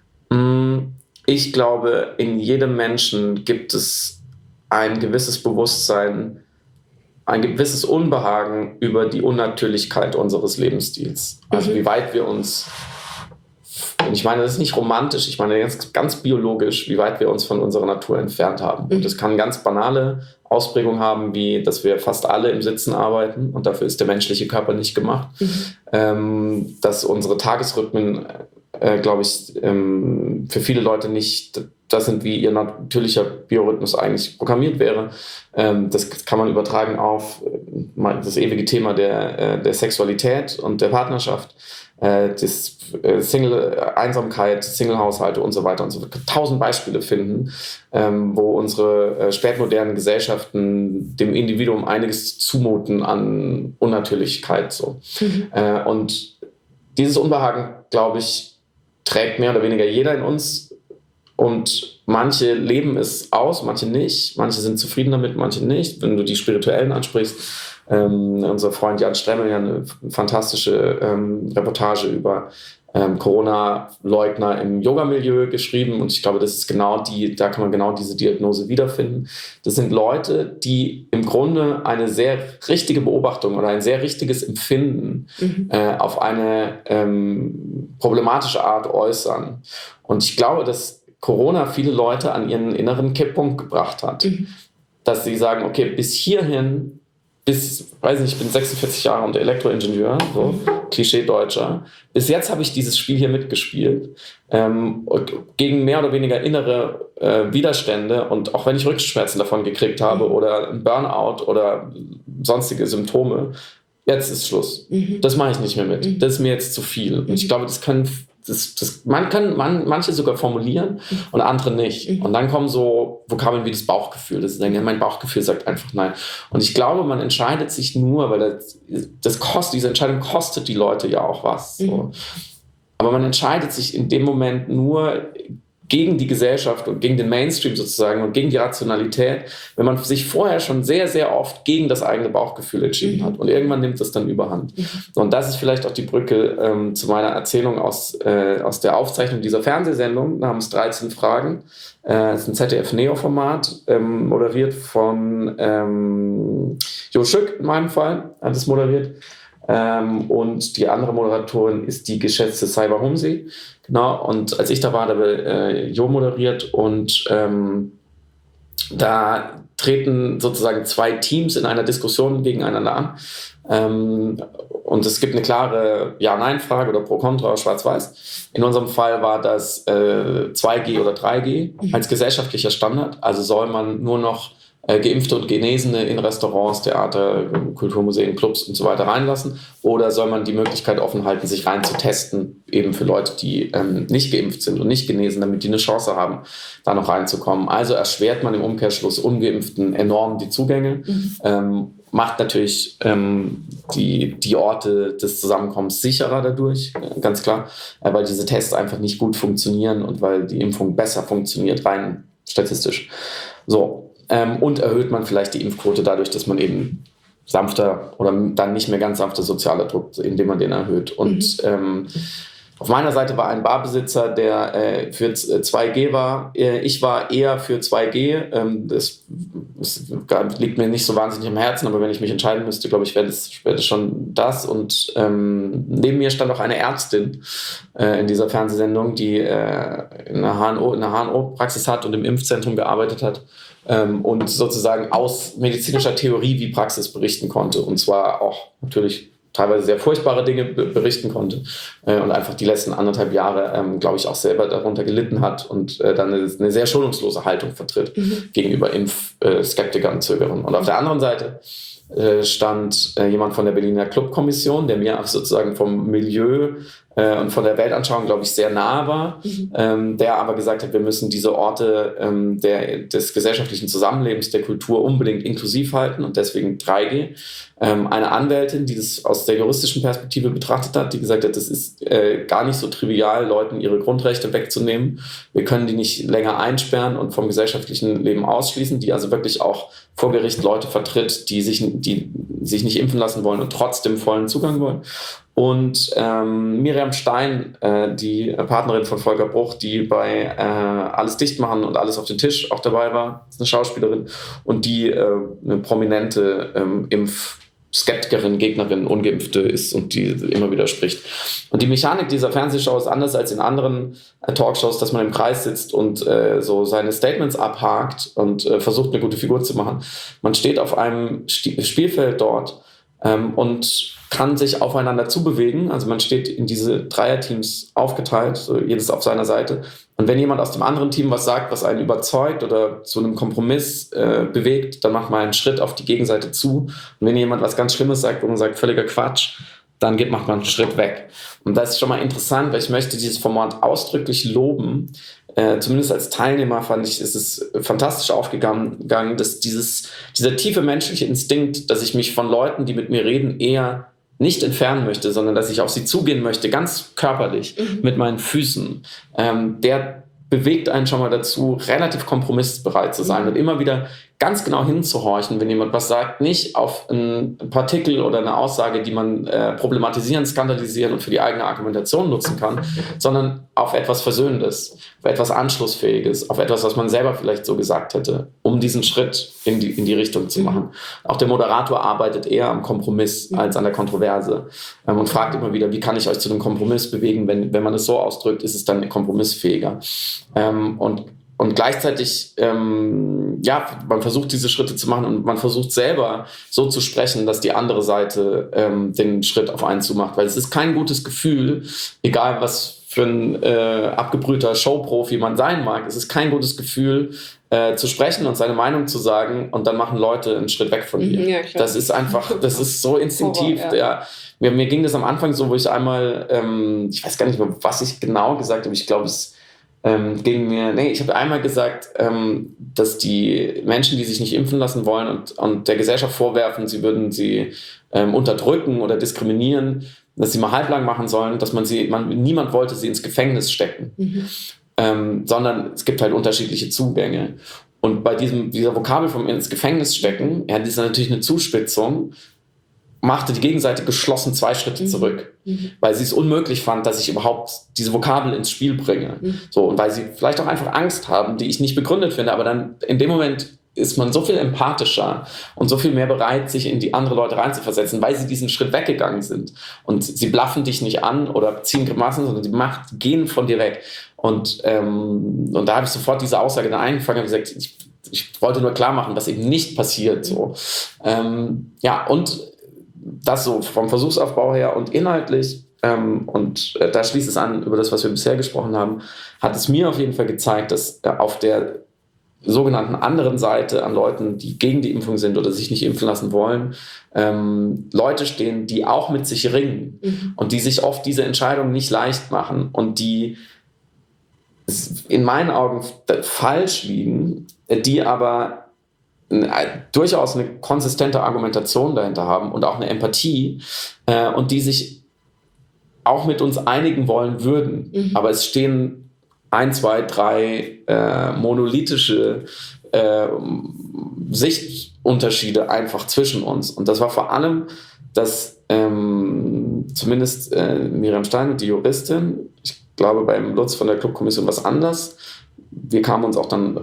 Ich glaube, in jedem Menschen gibt es ein gewisses Bewusstsein, ein gewisses Unbehagen über die Unnatürlichkeit unseres Lebensstils. Also wie weit wir uns, und ich meine, das ist nicht romantisch, ich meine ganz, ganz biologisch, wie weit wir uns von unserer Natur entfernt haben. Und das kann ganz banale Ausprägungen haben, wie dass wir fast alle im Sitzen arbeiten und dafür ist der menschliche Körper nicht gemacht. Dass unsere Tagesrhythmen, glaube ich, für viele Leute nicht das sind, wie ihr natürlicher Biorhythmus eigentlich programmiert wäre. Das kann man übertragen auf das ewige Thema der Sexualität und der Partnerschaft. Das Single-Einsamkeit, Single-Haushalte und so weiter und so fort. 1000 Beispiele finden, wo unsere spätmodernen Gesellschaften dem Individuum einiges zumuten an Unnatürlichkeit. So. Und dieses Unbehagen, glaube ich, trägt mehr oder weniger jeder in uns. Und manche leben es aus, manche nicht. Manche sind zufrieden damit, manche nicht. Wenn du die Spirituellen ansprichst, unser Freund Jan Stremmel hat eine fantastische Reportage über Corona-Leugner im Yoga-Milieu geschrieben und ich glaube, das ist da kann man genau diese Diagnose wiederfinden. Das sind Leute, die im Grunde eine sehr richtige Beobachtung oder ein sehr richtiges Empfinden auf eine problematische Art äußern. Und ich glaube, dass Corona viele Leute an ihren inneren Kipppunkt gebracht hat. Dass sie sagen, okay, bis hierhin, ich bin 46 Jahre und Elektroingenieur, so, Klischee-Deutscher. Bis jetzt habe ich dieses Spiel hier mitgespielt, gegen mehr oder weniger innere Widerstände und auch wenn ich Rückenschmerzen davon gekriegt habe oder ein Burnout oder sonstige Symptome, jetzt ist Schluss. Das mache ich nicht mehr mit. Das ist mir jetzt zu viel. Und ich glaube, manche sogar formulieren und andere nicht. Und dann kommen so Vokabeln wie das Bauchgefühl. Das ist dann, mein Bauchgefühl sagt einfach nein. Und ich glaube, man entscheidet sich nur, weil diese Entscheidung kostet die Leute ja auch was. So. Aber man entscheidet sich in dem Moment nur gegen die Gesellschaft und gegen den Mainstream sozusagen und gegen die Rationalität, wenn man sich vorher schon sehr, sehr oft gegen das eigene Bauchgefühl entschieden hat. Und irgendwann nimmt das dann überhand. Und das ist vielleicht auch die Brücke zu meiner Erzählung aus der Aufzeichnung dieser Fernsehsendung namens 13 Fragen. Das ist ein ZDF-Neo-Format, moderiert von Jo Schück in meinem Fall, hat es moderiert. Und die andere Moderatorin ist die geschätzte Saiba Humsi. Genau, und als ich da war, da habe Jo moderiert und da treten sozusagen zwei Teams in einer Diskussion gegeneinander an. Und es gibt eine klare Ja-Nein-Frage oder Pro-Kontra, Schwarz-Weiß. In unserem Fall war das 2G oder 3G als gesellschaftlicher Standard. Also soll man nur noch Geimpfte und Genesene in Restaurants, Theater, Kulturmuseen, Clubs und so weiter reinlassen? Oder soll man die Möglichkeit offen halten, sich rein zu testen, eben für Leute, die nicht geimpft sind und nicht genesen, damit die eine Chance haben, da noch reinzukommen? Also erschwert man im Umkehrschluss Ungeimpften enorm die Zugänge, macht natürlich die Orte des Zusammenkommens sicherer dadurch, ganz klar, weil diese Tests einfach nicht gut funktionieren und weil die Impfung besser funktioniert, rein statistisch. So. Und erhöht man vielleicht die Impfquote dadurch, dass man eben sanfter oder dann nicht mehr ganz sanfter sozialer Druck, indem man den erhöht. Und auf meiner Seite war ein Barbesitzer, der für 2G war. Ich war eher für 2G. Das liegt mir nicht so wahnsinnig am Herzen, aber wenn ich mich entscheiden müsste, glaube ich, wäre das schon das. Und neben mir stand auch eine Ärztin in dieser Fernsehsendung, die eine HNO-Praxis hat und im Impfzentrum gearbeitet hat. Und sozusagen aus medizinischer Theorie wie Praxis berichten konnte. Und zwar auch natürlich teilweise sehr furchtbare Dinge berichten konnte und einfach die letzten 1,5 Jahre, glaube ich, auch selber darunter gelitten hat und dann eine sehr schonungslose Haltung vertritt gegenüber Impfskeptikern und Zögerern. Und auf der anderen Seite stand jemand von der Berliner Clubkommission, der mir sozusagen vom Milieu und von der Weltanschauung, glaube ich, sehr nahe war, der aber gesagt hat, wir müssen diese Orte des gesellschaftlichen Zusammenlebens, der Kultur unbedingt inklusiv halten und deswegen 3G. Eine Anwältin, die das aus der juristischen Perspektive betrachtet hat, die gesagt hat, das ist gar nicht so trivial, Leuten ihre Grundrechte wegzunehmen. Wir können die nicht länger einsperren und vom gesellschaftlichen Leben ausschließen, die also wirklich auch vor Gericht Leute vertritt, die sich nicht impfen lassen wollen und trotzdem vollen Zugang wollen. Und Miriam Stein, die Partnerin von Volker Bruch, die bei Alles dicht machen und Alles auf den Tisch auch dabei war, ist eine Schauspielerin und die eine prominente Impfskeptikerin, Gegnerin, Ungeimpfte ist und die immer wieder spricht. Und die Mechanik dieser Fernsehshow ist anders als in anderen Talkshows, dass man im Kreis sitzt und so seine Statements abhakt und versucht, eine gute Figur zu machen. Man steht auf einem Spielfeld dort und kann sich aufeinander zubewegen. Also man steht in diese Dreierteams aufgeteilt, so jedes auf seiner Seite. Und wenn jemand aus dem anderen Team was sagt, was einen überzeugt oder zu einem Kompromiss bewegt, dann macht man einen Schritt auf die Gegenseite zu. Und wenn jemand was ganz Schlimmes sagt, wo man sagt, völliger Quatsch, dann macht man einen Schritt weg. Und das ist schon mal interessant, weil ich möchte dieses Format ausdrücklich loben. Zumindest als Teilnehmer fand ich, ist es fantastisch aufgegangen, dass dieser tiefe menschliche Instinkt, dass ich mich von Leuten, die mit mir reden, eher nicht entfernen möchte, sondern dass ich auf sie zugehen möchte, ganz körperlich, mit meinen Füßen, der bewegt einen schon mal dazu, relativ kompromissbereit zu sein und immer wieder ganz genau hinzuhorchen, wenn jemand was sagt, nicht auf ein Partikel oder eine Aussage, die man problematisieren, skandalisieren und für die eigene Argumentation nutzen kann, sondern auf etwas Versöhnendes, auf etwas Anschlussfähiges, auf etwas, was man selber vielleicht so gesagt hätte, um diesen Schritt in die Richtung zu machen. Auch der Moderator arbeitet eher am Kompromiss als an der Kontroverse und fragt immer wieder, wie kann ich euch zu einem Kompromiss bewegen? Wenn man es so ausdrückt, ist es dann kompromissfähiger. Und gleichzeitig, man versucht diese Schritte zu machen und man versucht selber so zu sprechen, dass die andere Seite den Schritt auf einen zumacht. Weil es ist kein gutes Gefühl, egal was für ein abgebrühter Showprofi man sein mag, es ist kein gutes Gefühl, zu sprechen und seine Meinung zu sagen und dann machen Leute einen Schritt weg von dir. Ja, das ist einfach, das ist so instinktiv. Horror, ja. Mir ging das am Anfang so, wo ich einmal, ich weiß gar nicht mehr, was ich genau gesagt habe, ich glaube, es ich habe einmal gesagt, dass die Menschen, die sich nicht impfen lassen wollen und der Gesellschaft vorwerfen, sie würden sie unterdrücken oder diskriminieren, dass sie mal halblang machen sollen, dass niemand wollte sie ins Gefängnis stecken, sondern es gibt halt unterschiedliche Zugänge. Und bei dieser Vokabel vom ins Gefängnis stecken, das ist natürlich eine Zuspitzung, machte die Gegenseite geschlossen 2 Schritte zurück, weil sie es unmöglich fand, dass ich überhaupt diese Vokabel ins Spiel bringe. So, und weil sie vielleicht auch einfach Angst haben, die ich nicht begründet finde, aber dann in dem Moment ist man so viel empathischer und so viel mehr bereit, sich in die anderen Leute reinzuversetzen, weil sie diesen Schritt weggegangen sind. Und sie bluffen dich nicht an oder ziehen Grimassen, sondern sie gehen von dir weg. Und da habe ich sofort diese Aussage dann eingefangen und gesagt, ich wollte nur klar machen, was eben nicht passiert. So. Und das so vom Versuchsaufbau her und inhaltlich, da schließt es an über das, was wir bisher gesprochen haben, hat es mir auf jeden Fall gezeigt, dass auf der sogenannten anderen Seite, an Leuten, die gegen die Impfung sind oder sich nicht impfen lassen wollen, Leute stehen, die auch mit sich ringen und die sich oft diese Entscheidung nicht leicht machen und die in meinen Augen falsch liegen, die aber durchaus eine konsistente Argumentation dahinter haben und auch eine Empathie und die sich auch mit uns einigen wollen würden. Aber es stehen 1, 2, 3 monolithische Sichtunterschiede einfach zwischen uns. Und das war vor allem, dass zumindest Miriam Stein, die Juristin, ich glaube beim Lutz von der Clubkommission was anders. Wir kamen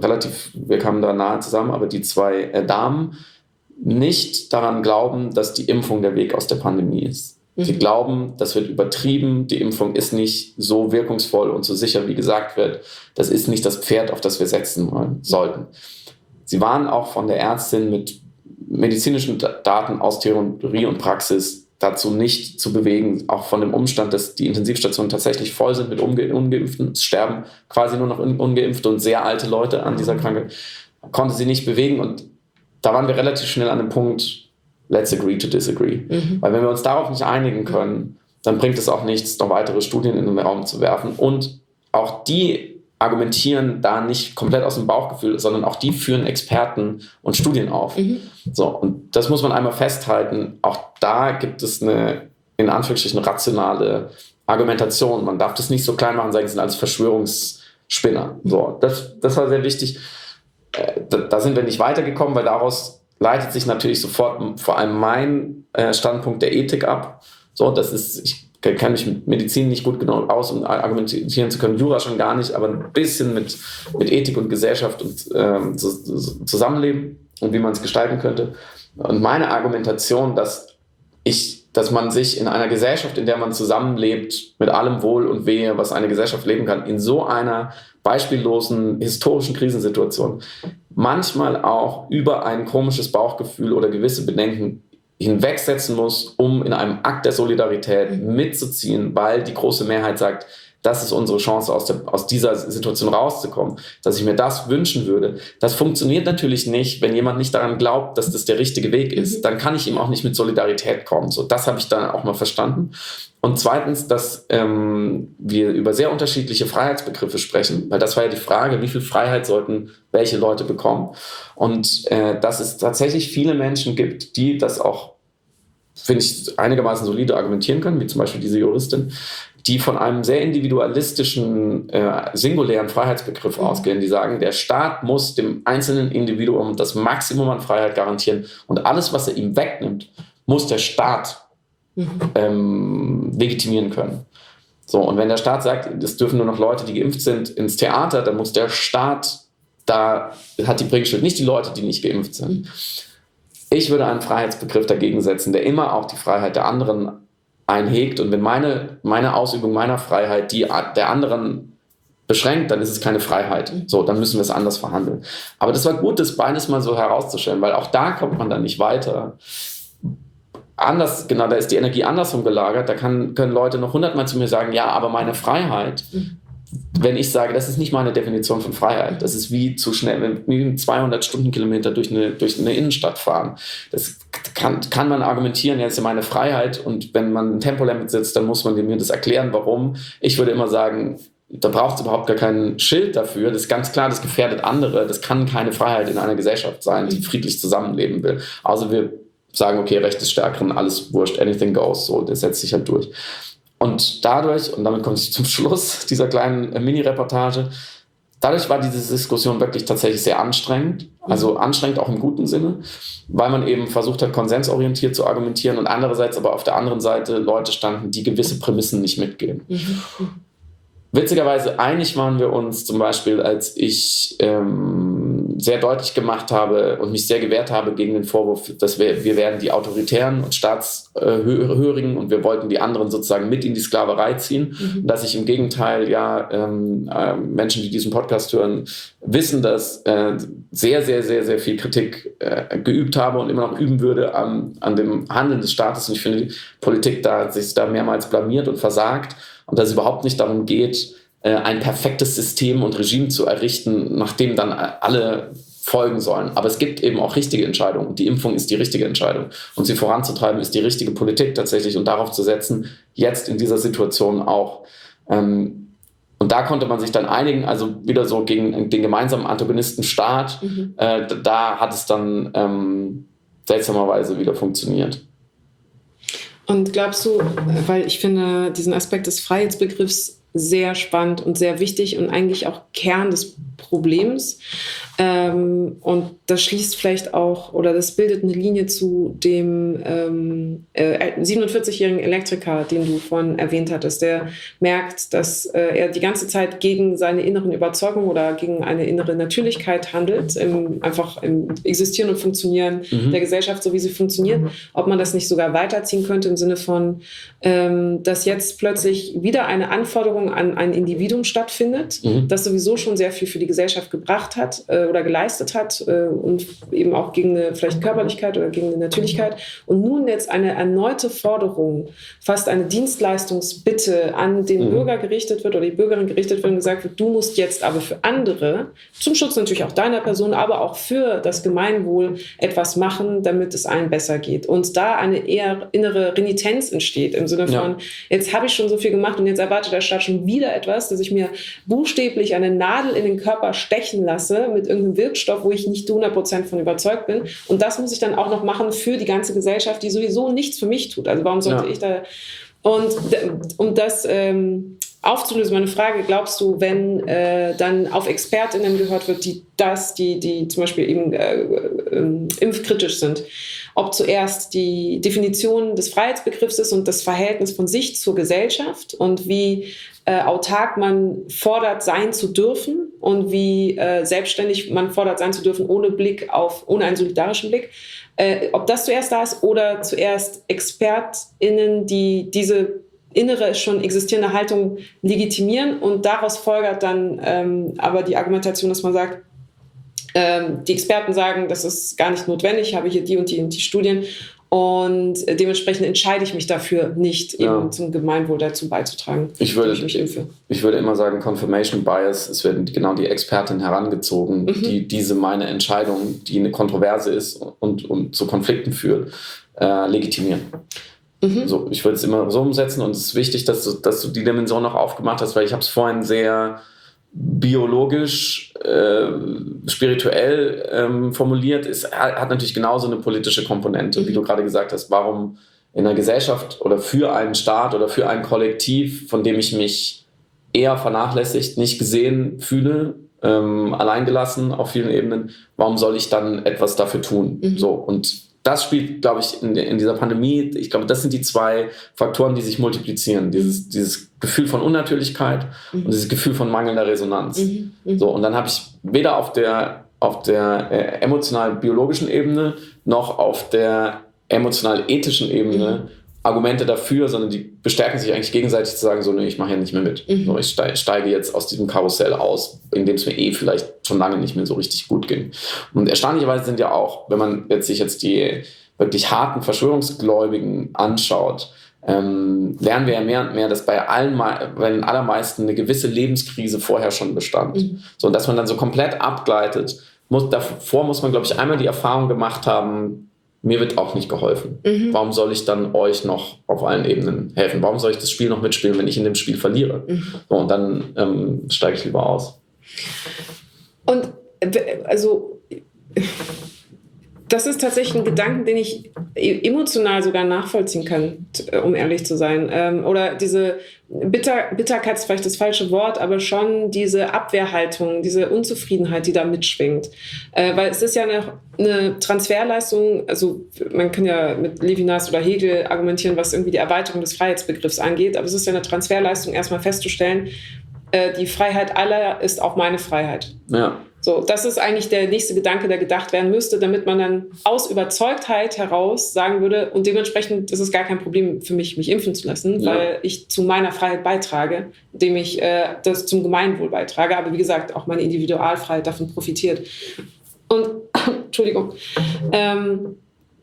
da nahe zusammen, aber die 2 Damen nicht daran glauben, dass die Impfung der Weg aus der Pandemie ist. Sie glauben, das wird übertrieben, die Impfung ist nicht so wirkungsvoll und so sicher, wie gesagt wird. Das ist nicht das Pferd, auf das wir setzen sollten. Sie waren auch von der Ärztin mit medizinischen Daten aus Theorie und Praxis dazu nicht zu bewegen, auch von dem Umstand, dass die Intensivstationen tatsächlich voll sind mit Ungeimpften. Es sterben quasi nur noch Ungeimpfte und sehr alte Leute an dieser Krankheit. Konnte sie nicht bewegen und da waren wir relativ schnell an dem Punkt, let's agree to disagree. Weil wenn wir uns darauf nicht einigen können, dann bringt es auch nichts, noch weitere Studien in den Raum zu werfen. Und auch die argumentieren da nicht komplett aus dem Bauchgefühl, sondern auch die führen Experten und Studien auf. So, und das muss man einmal festhalten. Auch da gibt es eine, in Anführungsstrichen, rationale Argumentation. Man darf das nicht so klein machen und sagen, es sind alles Verschwörungsspinner. So, das war sehr wichtig. Da sind wir nicht weitergekommen, weil daraus leitet sich natürlich sofort vor allem mein Standpunkt der Ethik ab. So, das ist, ich kenne mich mit Medizin nicht gut genug aus, um argumentieren zu können, Jura schon gar nicht, aber ein bisschen mit Ethik und Gesellschaft und Zusammenleben und wie man es gestalten könnte. Und meine Argumentation, dass man sich in einer Gesellschaft, in der man zusammenlebt, mit allem Wohl und Wehe, was eine Gesellschaft leben kann, in so einer beispiellosen historischen Krisensituation manchmal auch über ein komisches Bauchgefühl oder gewisse Bedenken hinwegsetzen muss, um in einem Akt der Solidarität mitzuziehen, weil die große Mehrheit sagt, das ist unsere Chance, aus dieser Situation rauszukommen, dass ich mir das wünschen würde. Das funktioniert natürlich nicht, wenn jemand nicht daran glaubt, dass das der richtige Weg ist. Dann kann ich ihm auch nicht mit Solidarität kommen. So, das habe ich dann auch mal verstanden. Und zweitens, dass wir über sehr unterschiedliche Freiheitsbegriffe sprechen, weil das war ja die Frage, wie viel Freiheit sollten welche Leute bekommen. Und dass es tatsächlich viele Menschen gibt, die das auch, finde ich, einigermaßen solide argumentieren können, wie zum Beispiel diese Juristin, die von einem sehr individualistischen, singulären Freiheitsbegriff ausgehen, die sagen, der Staat muss dem einzelnen Individuum das Maximum an Freiheit garantieren und alles, was er ihm wegnimmt, muss der Staat legitimieren können. So, und wenn der Staat sagt, es dürfen nur noch Leute, die geimpft sind, ins Theater, dann muss der Staat, da hat die Bringschuld, nicht die Leute, die nicht geimpft sind. Ich würde einen Freiheitsbegriff dagegen setzen, der immer auch die Freiheit der anderen einhegt. Und wenn meine Ausübung meiner Freiheit die der anderen beschränkt, dann ist es keine Freiheit. So, dann müssen wir es anders verhandeln. Aber das war gut, das beides mal so herauszustellen, weil auch da kommt man dann nicht weiter. Anders, genau, da ist die Energie andersrum gelagert. Da können Leute noch 100-mal zu mir sagen, ja, aber meine Freiheit, wenn ich sage, das ist nicht meine Definition von Freiheit. Das ist wie zu schnell, wie 200 Stundenkilometer durch eine Innenstadt fahren. Das kann man argumentieren, ja, das ist ja meine Freiheit. Und wenn man ein Tempolimit sitzt, dann muss man mir das erklären, warum. Ich würde immer sagen, da braucht es überhaupt gar kein Schild dafür. Das ist ganz klar, das gefährdet andere. Das kann keine Freiheit in einer Gesellschaft sein, die friedlich zusammenleben will. Also wir sagen, okay, Recht des Stärkeren, alles wurscht, anything goes, so, das setzt sich halt durch. Und dadurch, und damit komme ich zum Schluss dieser kleinen Mini-Reportage, dadurch war diese Diskussion wirklich tatsächlich sehr anstrengend, also anstrengend auch im guten Sinne, weil man eben versucht hat, konsensorientiert zu argumentieren und andererseits aber auf der anderen Seite Leute standen, die gewisse Prämissen nicht mitgehen. Witzigerweise einig waren wir uns zum Beispiel, als ich sehr deutlich gemacht habe und mich sehr gewehrt habe gegen den Vorwurf, dass wir werden die Autoritären und Staatshörigen und wir wollten die anderen sozusagen mit in die Sklaverei ziehen. Und dass ich im Gegenteil Menschen, die diesen Podcast hören, wissen, dass sehr, sehr, sehr, sehr viel Kritik geübt habe und immer noch üben würde an dem Handeln des Staates. Und ich finde, die Politik sich da mehrmals blamiert und versagt. Und dass es überhaupt nicht darum geht, ein perfektes System und Regime zu errichten, nachdem dann alle folgen sollen. Aber es gibt eben auch richtige Entscheidungen. Die Impfung ist die richtige Entscheidung. Und sie voranzutreiben ist die richtige Politik tatsächlich und darauf zu setzen, jetzt in dieser Situation auch. Und da konnte man sich dann einigen, also wieder so gegen den gemeinsamen Antagonisten Staat. Da hat es dann seltsamerweise wieder funktioniert. Und glaubst du, weil ich finde diesen Aspekt des Freiheitsbegriffs sehr spannend und sehr wichtig und eigentlich auch Kern des Problems. Und das schließt vielleicht auch, oder das bildet eine Linie zu dem 47-jährigen Elektriker, den du vorhin erwähnt hattest, der merkt, dass er die ganze Zeit gegen seine inneren Überzeugungen oder gegen eine innere Natürlichkeit handelt, einfach im Existieren und Funktionieren der Gesellschaft, so wie sie funktioniert. Ob man das nicht sogar weiterziehen könnte im Sinne von, dass jetzt plötzlich wieder eine Anforderung an ein Individuum stattfindet, das sowieso schon sehr viel für die Gesellschaft gebracht hat oder geleistet hat und eben auch gegen eine vielleicht Körperlichkeit oder gegen eine Natürlichkeit. Und nun jetzt eine erneute Forderung, fast eine Dienstleistungsbitte an den Bürger gerichtet wird oder die Bürgerin gerichtet wird und gesagt wird, du musst jetzt aber für andere, zum Schutz natürlich auch deiner Person, aber auch für das Gemeinwohl etwas machen, damit es allen besser geht. Und da eine eher innere Renitenz entsteht, im Sinne von, jetzt habe ich schon so viel gemacht und jetzt erwartet der Staat schon wieder etwas, dass ich mir buchstäblich eine Nadel in den Körper stechen lasse mit irgendeinem Wirkstoff, wo ich nicht 100% von überzeugt bin. Und das muss ich dann auch noch machen für die ganze Gesellschaft, die sowieso nichts für mich tut. Also warum sollte ich da... Und um das aufzulösen, meine Frage, glaubst du, wenn dann auf ExpertInnen gehört wird, die zum Beispiel eben impfkritisch sind, ob zuerst die Definition des Freiheitsbegriffs ist und das Verhältnis von sich zur Gesellschaft und wie autark man fordert, sein zu dürfen und wie selbstständig man fordert, sein zu dürfen, ohne einen solidarischen Blick. Ob das zuerst da ist oder zuerst ExpertInnen, die diese innere, schon existierende Haltung legitimieren und daraus folgert dann aber die Argumentation, dass man sagt, die Experten sagen, das ist gar nicht notwendig, ich habe hier die und die Studien und dementsprechend entscheide ich mich dafür nicht, eben zum Gemeinwohl dazu beizutragen, ich würde immer sagen, Confirmation Bias, es werden genau die Experten herangezogen, die diese meine Entscheidung, die eine Kontroverse ist und zu Konflikten führt, legitimieren. So, ich würde es immer so umsetzen und es ist wichtig, dass du die Dimension noch aufgemacht hast, weil ich habe es vorhin sehr biologisch, spirituell formuliert. Es hat natürlich genauso eine politische Komponente, wie du gerade gesagt hast. Warum in einer Gesellschaft oder für einen Staat oder für ein Kollektiv, von dem ich mich eher vernachlässigt, nicht gesehen fühle, alleingelassen auf vielen Ebenen, warum soll ich dann etwas dafür tun? So, und das spielt, glaube ich, in dieser Pandemie, ich glaube, das sind die zwei Faktoren, die sich multiplizieren. Dieses Gefühl von Unnatürlichkeit und dieses Gefühl von mangelnder Resonanz. So, und dann habe ich weder auf der emotional-biologischen Ebene noch auf der emotional-ethischen Ebene Argumente dafür, sondern die bestärken sich eigentlich gegenseitig zu sagen, so, nee, ich mache hier nicht mehr mit. So, ich steige jetzt aus diesem Karussell aus, in dem es mir vielleicht schon lange nicht mehr so richtig gut ging. Und erstaunlicherweise sind ja auch, wenn man sich die wirklich harten Verschwörungsgläubigen anschaut, lernen wir ja mehr und mehr, dass bei den allermeisten eine gewisse Lebenskrise vorher schon bestand. So, dass man dann so komplett abgleitet. Davor muss man, glaube ich, einmal die Erfahrung gemacht haben, mir wird auch nicht geholfen. Warum soll ich dann euch noch auf allen Ebenen helfen? Warum soll ich das Spiel noch mitspielen, wenn ich in dem Spiel verliere? So, und dann steige ich lieber aus. Und also das ist tatsächlich ein Gedanken, den ich emotional sogar nachvollziehen kann, um ehrlich zu sein. Oder diese Bitterkeit ist vielleicht das falsche Wort, aber schon diese Abwehrhaltung, diese Unzufriedenheit, die da mitschwingt. Weil es ist ja eine Transferleistung, also man kann ja mit Levinas oder Hegel argumentieren, was irgendwie die Erweiterung des Freiheitsbegriffs angeht, aber es ist ja eine Transferleistung, erstmal festzustellen, die Freiheit aller ist auch meine Freiheit. Ja. So, das ist eigentlich der nächste Gedanke, der gedacht werden müsste, damit man dann aus Überzeugtheit heraus sagen würde, und dementsprechend ist es gar kein Problem für mich impfen zu lassen, weil ich zu meiner Freiheit beitrage, indem ich das zum Gemeinwohl beitrage, aber wie gesagt, auch meine Individualfreiheit davon profitiert. Und, Entschuldigung,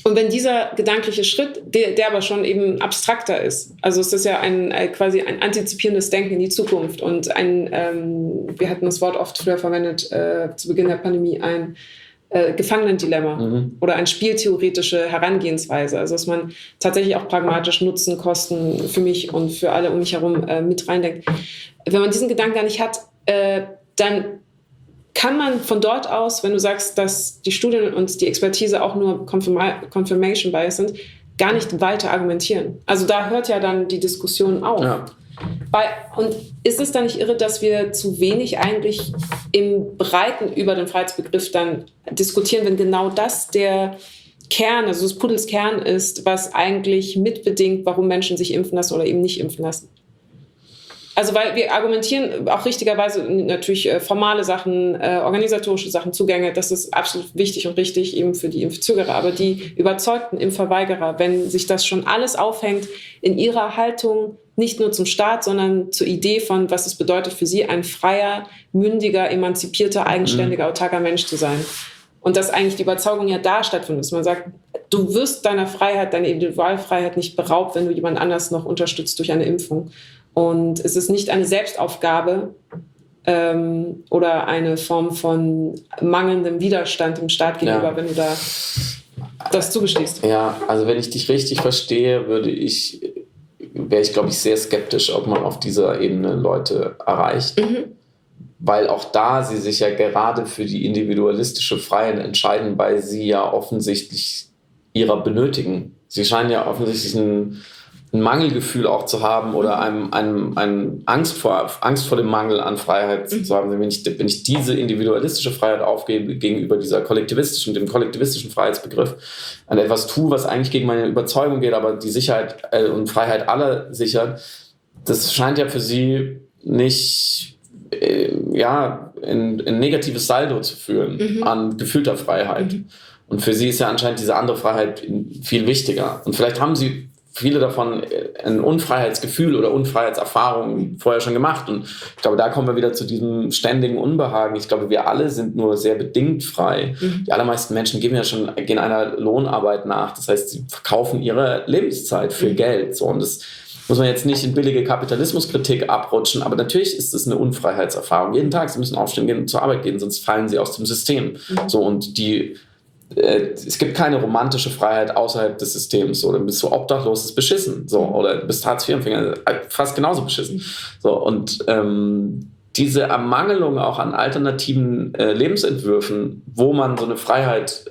Und wenn dieser gedankliche Schritt, der aber schon eben abstrakter ist, also es ist ja quasi ein antizipierendes Denken in die Zukunft und wir hatten das Wort oft früher verwendet, zu Beginn der Pandemie, ein Gefangenendilemma oder eine spieltheoretische Herangehensweise, also dass man tatsächlich auch pragmatisch Nutzen, Kosten für mich und für alle um mich herum mit reindenkt. Wenn man diesen Gedanken gar nicht hat, dann kann man von dort aus, wenn du sagst, dass die Studien und die Expertise auch nur Confirmation Bias sind, gar nicht weiter argumentieren. Also da hört ja dann die Diskussion auf. Ja. Und ist es dann nicht irre, dass wir zu wenig eigentlich im Breiten über den Freiheitsbegriff dann diskutieren, wenn genau das der Kern, also des Pudels Kern ist, was eigentlich mitbedingt, warum Menschen sich impfen lassen oder eben nicht impfen lassen? Also weil wir argumentieren auch richtigerweise natürlich formale Sachen, organisatorische Sachen, Zugänge, das ist absolut wichtig und richtig eben für die Impfzögerer. Aber die überzeugten Impfverweigerer, wenn sich das schon alles aufhängt in ihrer Haltung, nicht nur zum Staat, sondern zur Idee von, was es bedeutet für sie, ein freier, mündiger, emanzipierter, eigenständiger, autarker Mensch zu sein. Und dass eigentlich die Überzeugung ja da stattfindet, dass man sagt, du wirst deiner Freiheit, deiner Individualfreiheit nicht beraubt, wenn du jemand anders noch unterstützt durch eine Impfung. Und es ist nicht eine Selbstaufgabe oder eine Form von mangelndem Widerstand dem Staat gegenüber, wenn du da das zugestehst. Ja, also wenn ich dich richtig verstehe, wäre ich, glaube ich, sehr skeptisch, ob man auf dieser Ebene Leute erreicht. Weil auch da sie sich ja gerade für die individualistische Freiheit entscheiden, weil sie ja offensichtlich ihrer benötigen. Sie scheinen ja offensichtlich ein Mangelgefühl auch zu haben oder eine Angst vor dem Mangel an Freiheit zu haben. Wenn ich diese individualistische Freiheit aufgebe gegenüber dem kollektivistischen Freiheitsbegriff und etwas tue, was eigentlich gegen meine Überzeugung geht, aber die Sicherheit und Freiheit aller sichert, das scheint ja für sie nicht ein negatives Saldo zu führen an gefühlter Freiheit. Und für sie ist ja anscheinend diese andere Freiheit viel wichtiger. Und vielleicht haben sie viele davon ein Unfreiheitsgefühl oder Unfreiheitserfahrungen vorher schon gemacht. Und ich glaube, da kommen wir wieder zu diesem ständigen Unbehagen. Ich glaube, wir alle sind nur sehr bedingt frei. Die allermeisten Menschen gehen einer Lohnarbeit nach. Das heißt, sie verkaufen ihre Lebenszeit für Geld. So. Und das muss man jetzt nicht in billige Kapitalismuskritik abrutschen, aber natürlich ist es eine Unfreiheitserfahrung. Jeden Tag, sie müssen aufstehen, gehen, zur Arbeit gehen, sonst fallen sie aus dem System. So, und es gibt keine romantische Freiheit außerhalb des Systems. Oder bist du obdachlos, ist beschissen. So, oder bist Hartz-IV-Empfänger, fast genauso beschissen. So, und diese Ermangelung auch an alternativen Lebensentwürfen, wo man so eine Freiheit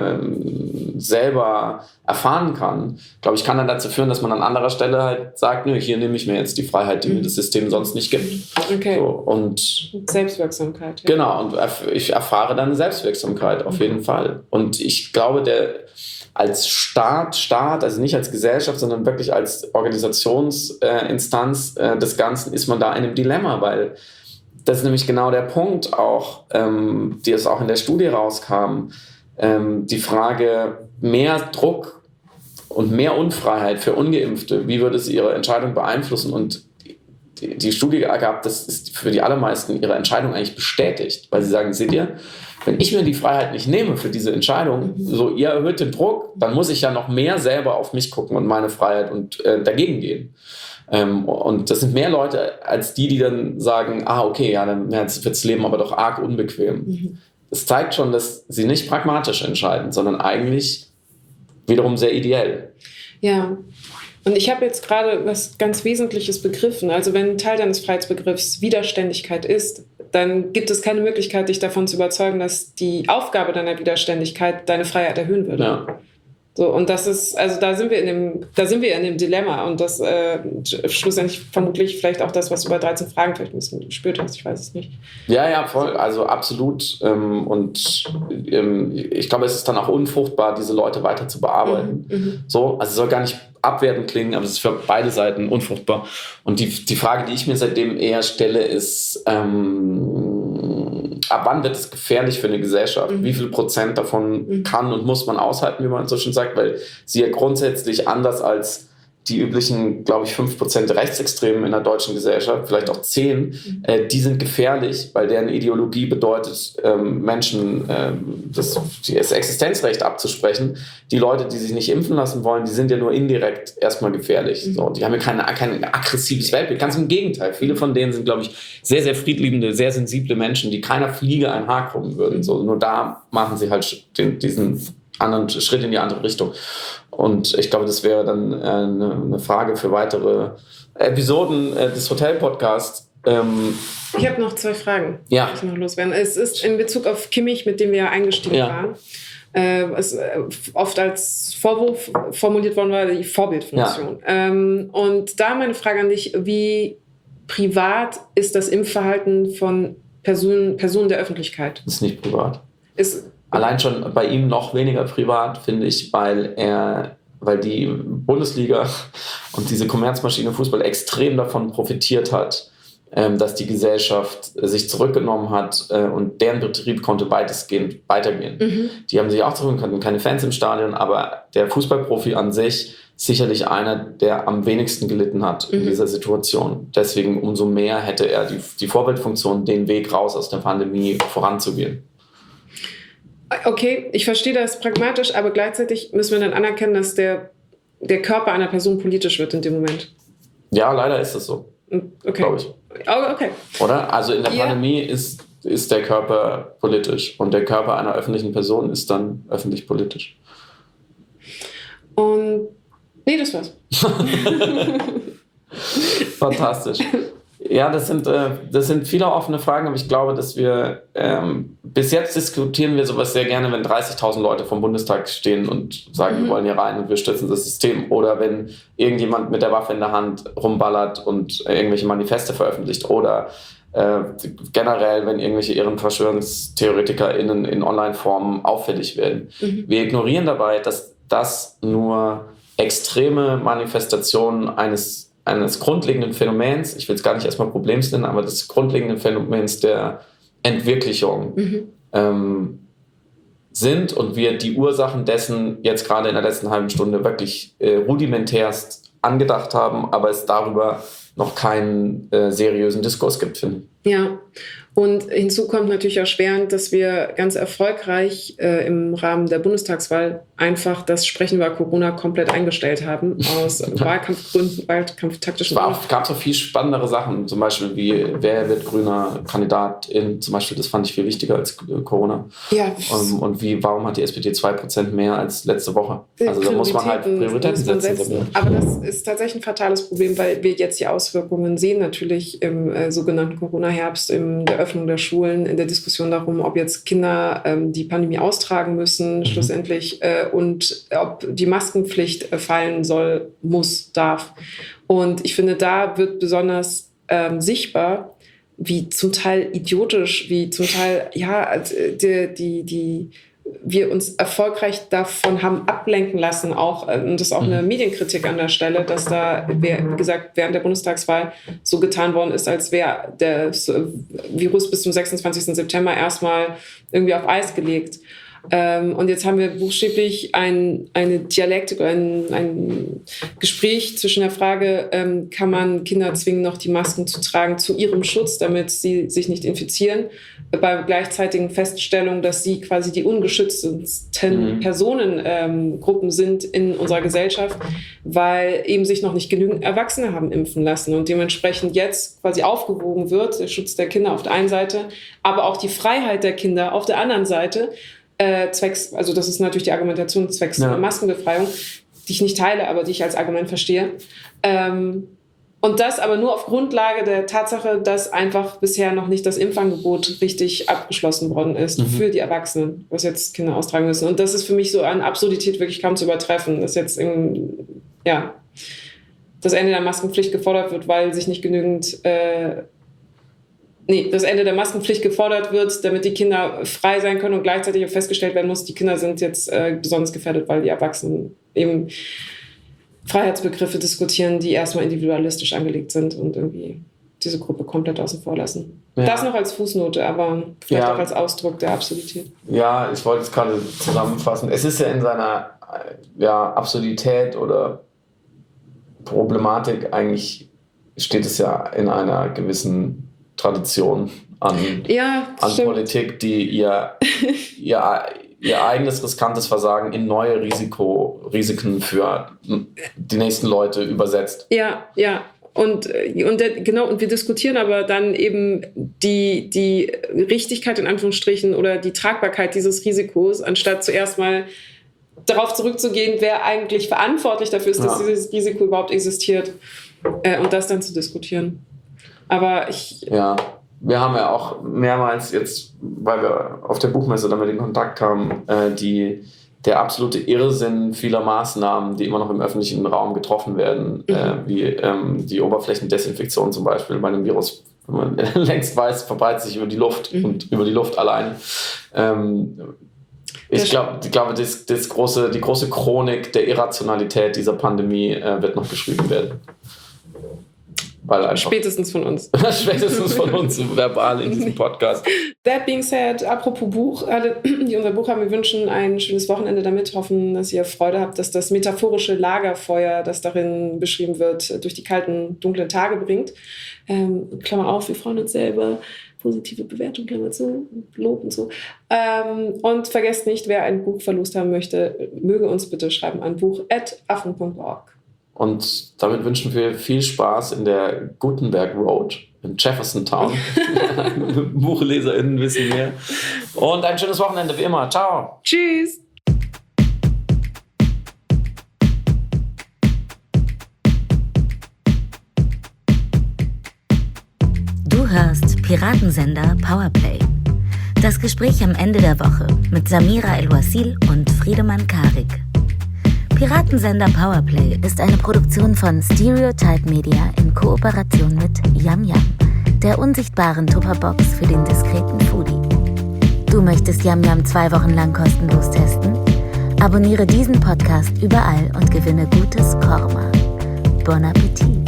selber erfahren kann, glaube ich, kann dann dazu führen, dass man an anderer Stelle halt sagt, nö, hier nehme ich mir jetzt die Freiheit, die mir das System sonst nicht gibt. Okay. So, und Selbstwirksamkeit. Ja. Genau, und ich erfahre dann eine Selbstwirksamkeit, auf jeden Fall. Und ich glaube, als Staat, also nicht als Gesellschaft, sondern wirklich als Organisationsinstanz des Ganzen, ist man da in einem Dilemma, weil das ist nämlich genau der Punkt auch, die es auch in der Studie rauskam, die Frage, mehr Druck und mehr Unfreiheit für Ungeimpfte, wie würde es ihre Entscheidung beeinflussen? Und die Studie ergab, das ist für die allermeisten ihre Entscheidung eigentlich bestätigt, weil sie sagen, seht ihr, wenn ich mir die Freiheit nicht nehme für diese Entscheidung, so ihr erhöht den Druck, dann muss ich ja noch mehr selber auf mich gucken und meine Freiheit und dagegen gehen. Und das sind mehr Leute als die dann sagen, okay, ja, dann wird das Leben aber doch arg unbequem. Das zeigt schon, dass sie nicht pragmatisch entscheiden, sondern eigentlich wiederum sehr ideell. Ja, und ich habe jetzt gerade was ganz Wesentliches begriffen. Also wenn ein Teil deines Freiheitsbegriffs Widerständigkeit ist, dann gibt es keine Möglichkeit, dich davon zu überzeugen, dass die Aufgabe deiner Widerständigkeit deine Freiheit erhöhen würde. Ja. So, und das ist, also da sind wir in dem Dilemma und das schlussendlich vermutlich vielleicht auch das, was du bei 13 Fragen vielleicht ein bisschen gespürt hast, ich weiß es nicht. Ja, voll, also absolut. Und ich glaube, es ist dann auch unfruchtbar, diese Leute weiter zu bearbeiten. So, also es soll gar nicht abwertend klingen, aber es ist für beide Seiten unfruchtbar. Und die Frage, die ich mir seitdem eher stelle, ist, ab wann wird es gefährlich für eine Gesellschaft? Wie viel Prozent davon kann und muss man aushalten, wie man so schön sagt, weil sie ja grundsätzlich anders als die üblichen, glaube ich, 5% Rechtsextremen in der deutschen Gesellschaft, vielleicht auch 10, die sind gefährlich, weil deren Ideologie bedeutet, Menschen das Existenzrecht abzusprechen. Die Leute, die sich nicht impfen lassen wollen, die sind ja nur indirekt erstmal gefährlich. So, die haben ja kein aggressives Weltbild. Ganz im Gegenteil. Viele von denen sind, glaube ich, sehr, sehr friedliebende, sehr sensible Menschen, die keiner Fliege ein Haar krummen würden. So, nur da machen sie halt diesen anderen Schritt in die andere Richtung. Und ich glaube, das wäre dann eine Frage für weitere Episoden des Hotel-Podcasts. Ich habe noch 2 Fragen, die ich noch loswerden. Es ist in Bezug auf Kimmich, mit dem wir ja eingestiegen waren, es oft als Vorwurf formuliert worden war, die Vorbildfunktion. Ja. Und da meine Frage an dich, wie privat ist das Impfverhalten von Personen der Öffentlichkeit? Das ist nicht privat. Allein schon bei ihm noch weniger privat, finde ich, weil die Bundesliga und diese Kommerzmaschine Fußball extrem davon profitiert hat, dass die Gesellschaft sich zurückgenommen hat und deren Betrieb konnte weitestgehend weitergehen. Die haben sich auch zurückgenommen, hatten keine Fans im Stadion, aber der Fußballprofi an sich sicherlich einer, der am wenigsten gelitten hat in dieser Situation. Deswegen umso mehr hätte er die Vorbildfunktion, den Weg raus aus der Pandemie voranzugehen. Okay, ich verstehe das pragmatisch, aber gleichzeitig müssen wir dann anerkennen, dass der Körper einer Person politisch wird in dem Moment. Ja, leider ist es so. Okay. Glaube ich. Oh, okay. Oder? Also in der Pandemie ist der Körper politisch und der Körper einer öffentlichen Person ist dann öffentlich politisch. Und nee, das war's. Fantastisch. Ja, das sind viele offene Fragen, aber ich glaube, dass wir bis jetzt diskutieren wir sowas sehr gerne, wenn 30.000 Leute vom Bundestag stehen und sagen, wir wollen hier rein und wir stützen das System. Oder wenn irgendjemand mit der Waffe in der Hand rumballert und irgendwelche Manifeste veröffentlicht. Oder generell, wenn irgendwelche VerschwörungstheoretikerInnen in Online-Formen auffällig werden. Wir ignorieren dabei, dass das nur extreme Manifestationen eines grundlegenden Phänomens, ich will es gar nicht erstmal Problems nennen, aber des grundlegenden Phänomens der Entwirklichung sind und wir die Ursachen dessen jetzt gerade in der letzten halben Stunde wirklich rudimentärst angedacht haben, aber es darüber noch keinen seriösen Diskurs gibt, finde ich. Ja, und hinzu kommt natürlich erschwerend, dass wir ganz erfolgreich im Rahmen der Bundestagswahl einfach das Sprechen über Corona komplett eingestellt haben, aus Wahlkampfgründen, wahlkampftaktischen Gründen. Es gab so viel spannendere Sachen, zum Beispiel wie, wer wird grüner Kandidatin, zum Beispiel, das fand ich viel wichtiger als Corona. Ja. Und warum hat die SPD 2% mehr als letzte Woche? Also da muss man halt Prioritäten setzen. Aber das ist tatsächlich ein fatales Problem, weil wir jetzt die Auswirkungen sehen, natürlich im sogenannten Corona-Herbst, in der Öffnung der Schulen, in der Diskussion darum, ob jetzt Kinder die Pandemie austragen müssen, schlussendlich, und ob die Maskenpflicht fallen soll, muss, darf. Und ich finde, da wird besonders sichtbar, wie zum Teil idiotisch, wie zum Teil, wir uns erfolgreich davon haben ablenken lassen, auch, und das ist auch eine Medienkritik an der Stelle, dass da, wie gesagt, während der Bundestagswahl so getan worden ist, als wäre der Virus bis zum 26. September erstmal irgendwie auf Eis gelegt. Und jetzt haben wir buchstäblich eine Dialektik, ein Gespräch zwischen der Frage, kann man Kinder zwingen, noch die Masken zu tragen zu ihrem Schutz, damit sie sich nicht infizieren, bei gleichzeitigen Feststellung, dass sie quasi die ungeschütztesten Personengruppen sind in unserer Gesellschaft, weil eben sich noch nicht genügend Erwachsene haben impfen lassen und dementsprechend jetzt quasi aufgewogen wird, der Schutz der Kinder auf der einen Seite, aber auch die Freiheit der Kinder auf der anderen Seite, also das ist natürlich die Argumentation zwecks Maskenbefreiung, die ich nicht teile, aber die ich als Argument verstehe. Und das aber nur auf Grundlage der Tatsache, dass einfach bisher noch nicht das Impfangebot richtig abgeschlossen worden ist für die Erwachsenen, was jetzt Kinder austragen müssen. Und das ist für mich so eine Absurdität wirklich kaum zu übertreffen, dass jetzt das Ende der Maskenpflicht gefordert wird, weil sich nicht genügend das Ende der Maskenpflicht gefordert wird, damit die Kinder frei sein können und gleichzeitig festgestellt werden muss, die Kinder sind jetzt besonders gefährdet, weil die Erwachsenen eben Freiheitsbegriffe diskutieren, die erstmal individualistisch angelegt sind und irgendwie diese Gruppe komplett außen vor lassen. Ja. Das noch als Fußnote, aber vielleicht auch als Ausdruck der Absurdität. Ja, ich wollte es gerade zusammenfassen. Es ist ja in seiner Absurdität oder Problematik, eigentlich steht es ja in einer gewissen Tradition an Politik, die ihr eigenes riskantes Versagen in neue Risiken für die nächsten Leute übersetzt. Ja. Und wir diskutieren aber dann eben die Richtigkeit in Anführungsstrichen oder die Tragbarkeit dieses Risikos, anstatt zuerst mal darauf zurückzugehen, wer eigentlich verantwortlich dafür ist, dass dieses Risiko überhaupt existiert, und das dann zu diskutieren. Aber wir haben ja auch mehrmals jetzt, weil wir auf der Buchmesse damit in Kontakt kamen, der absolute Irrsinn vieler Maßnahmen, die immer noch im öffentlichen Raum getroffen werden, wie die Oberflächendesinfektion zum Beispiel bei einem Virus, wenn man längst weiß, verbreitet sich über die Luft und über die Luft allein. Ich glaube, die große Chronik der Irrationalität dieser Pandemie wird noch geschrieben werden. Spätestens von uns. Spätestens von uns, verbal in diesem Podcast. That being said, apropos Buch, alle, die unser Buch haben, wir wünschen ein schönes Wochenende damit, hoffen, dass ihr Freude habt, dass das metaphorische Lagerfeuer, das darin beschrieben wird, durch die kalten, dunklen Tage bringt. Klammer auf, wir freuen uns selber. Positive Bewertung, Klammer zu, Lob und so. Und vergesst nicht, wer ein Buchverlust haben möchte, möge uns bitte schreiben an buch@affen.org. Und damit wünschen wir viel Spaß in der Gutenberg Road in Jeffersontown. BuchleserInnen wissen mehr. Und ein schönes Wochenende wie immer. Ciao. Tschüss. Du hörst Piratensender Powerplay. Das Gespräch am Ende der Woche mit Samira El-Wasil und Friedemann Karik. Piratensender Powerplay ist eine Produktion von Stereotype Media in Kooperation mit Yam Yam, der unsichtbaren Tupperbox für den diskreten Foodie. Du möchtest Yam Yam 2 Wochen lang kostenlos testen? Abonniere diesen Podcast überall und gewinne gutes Korma. Bon Appetit!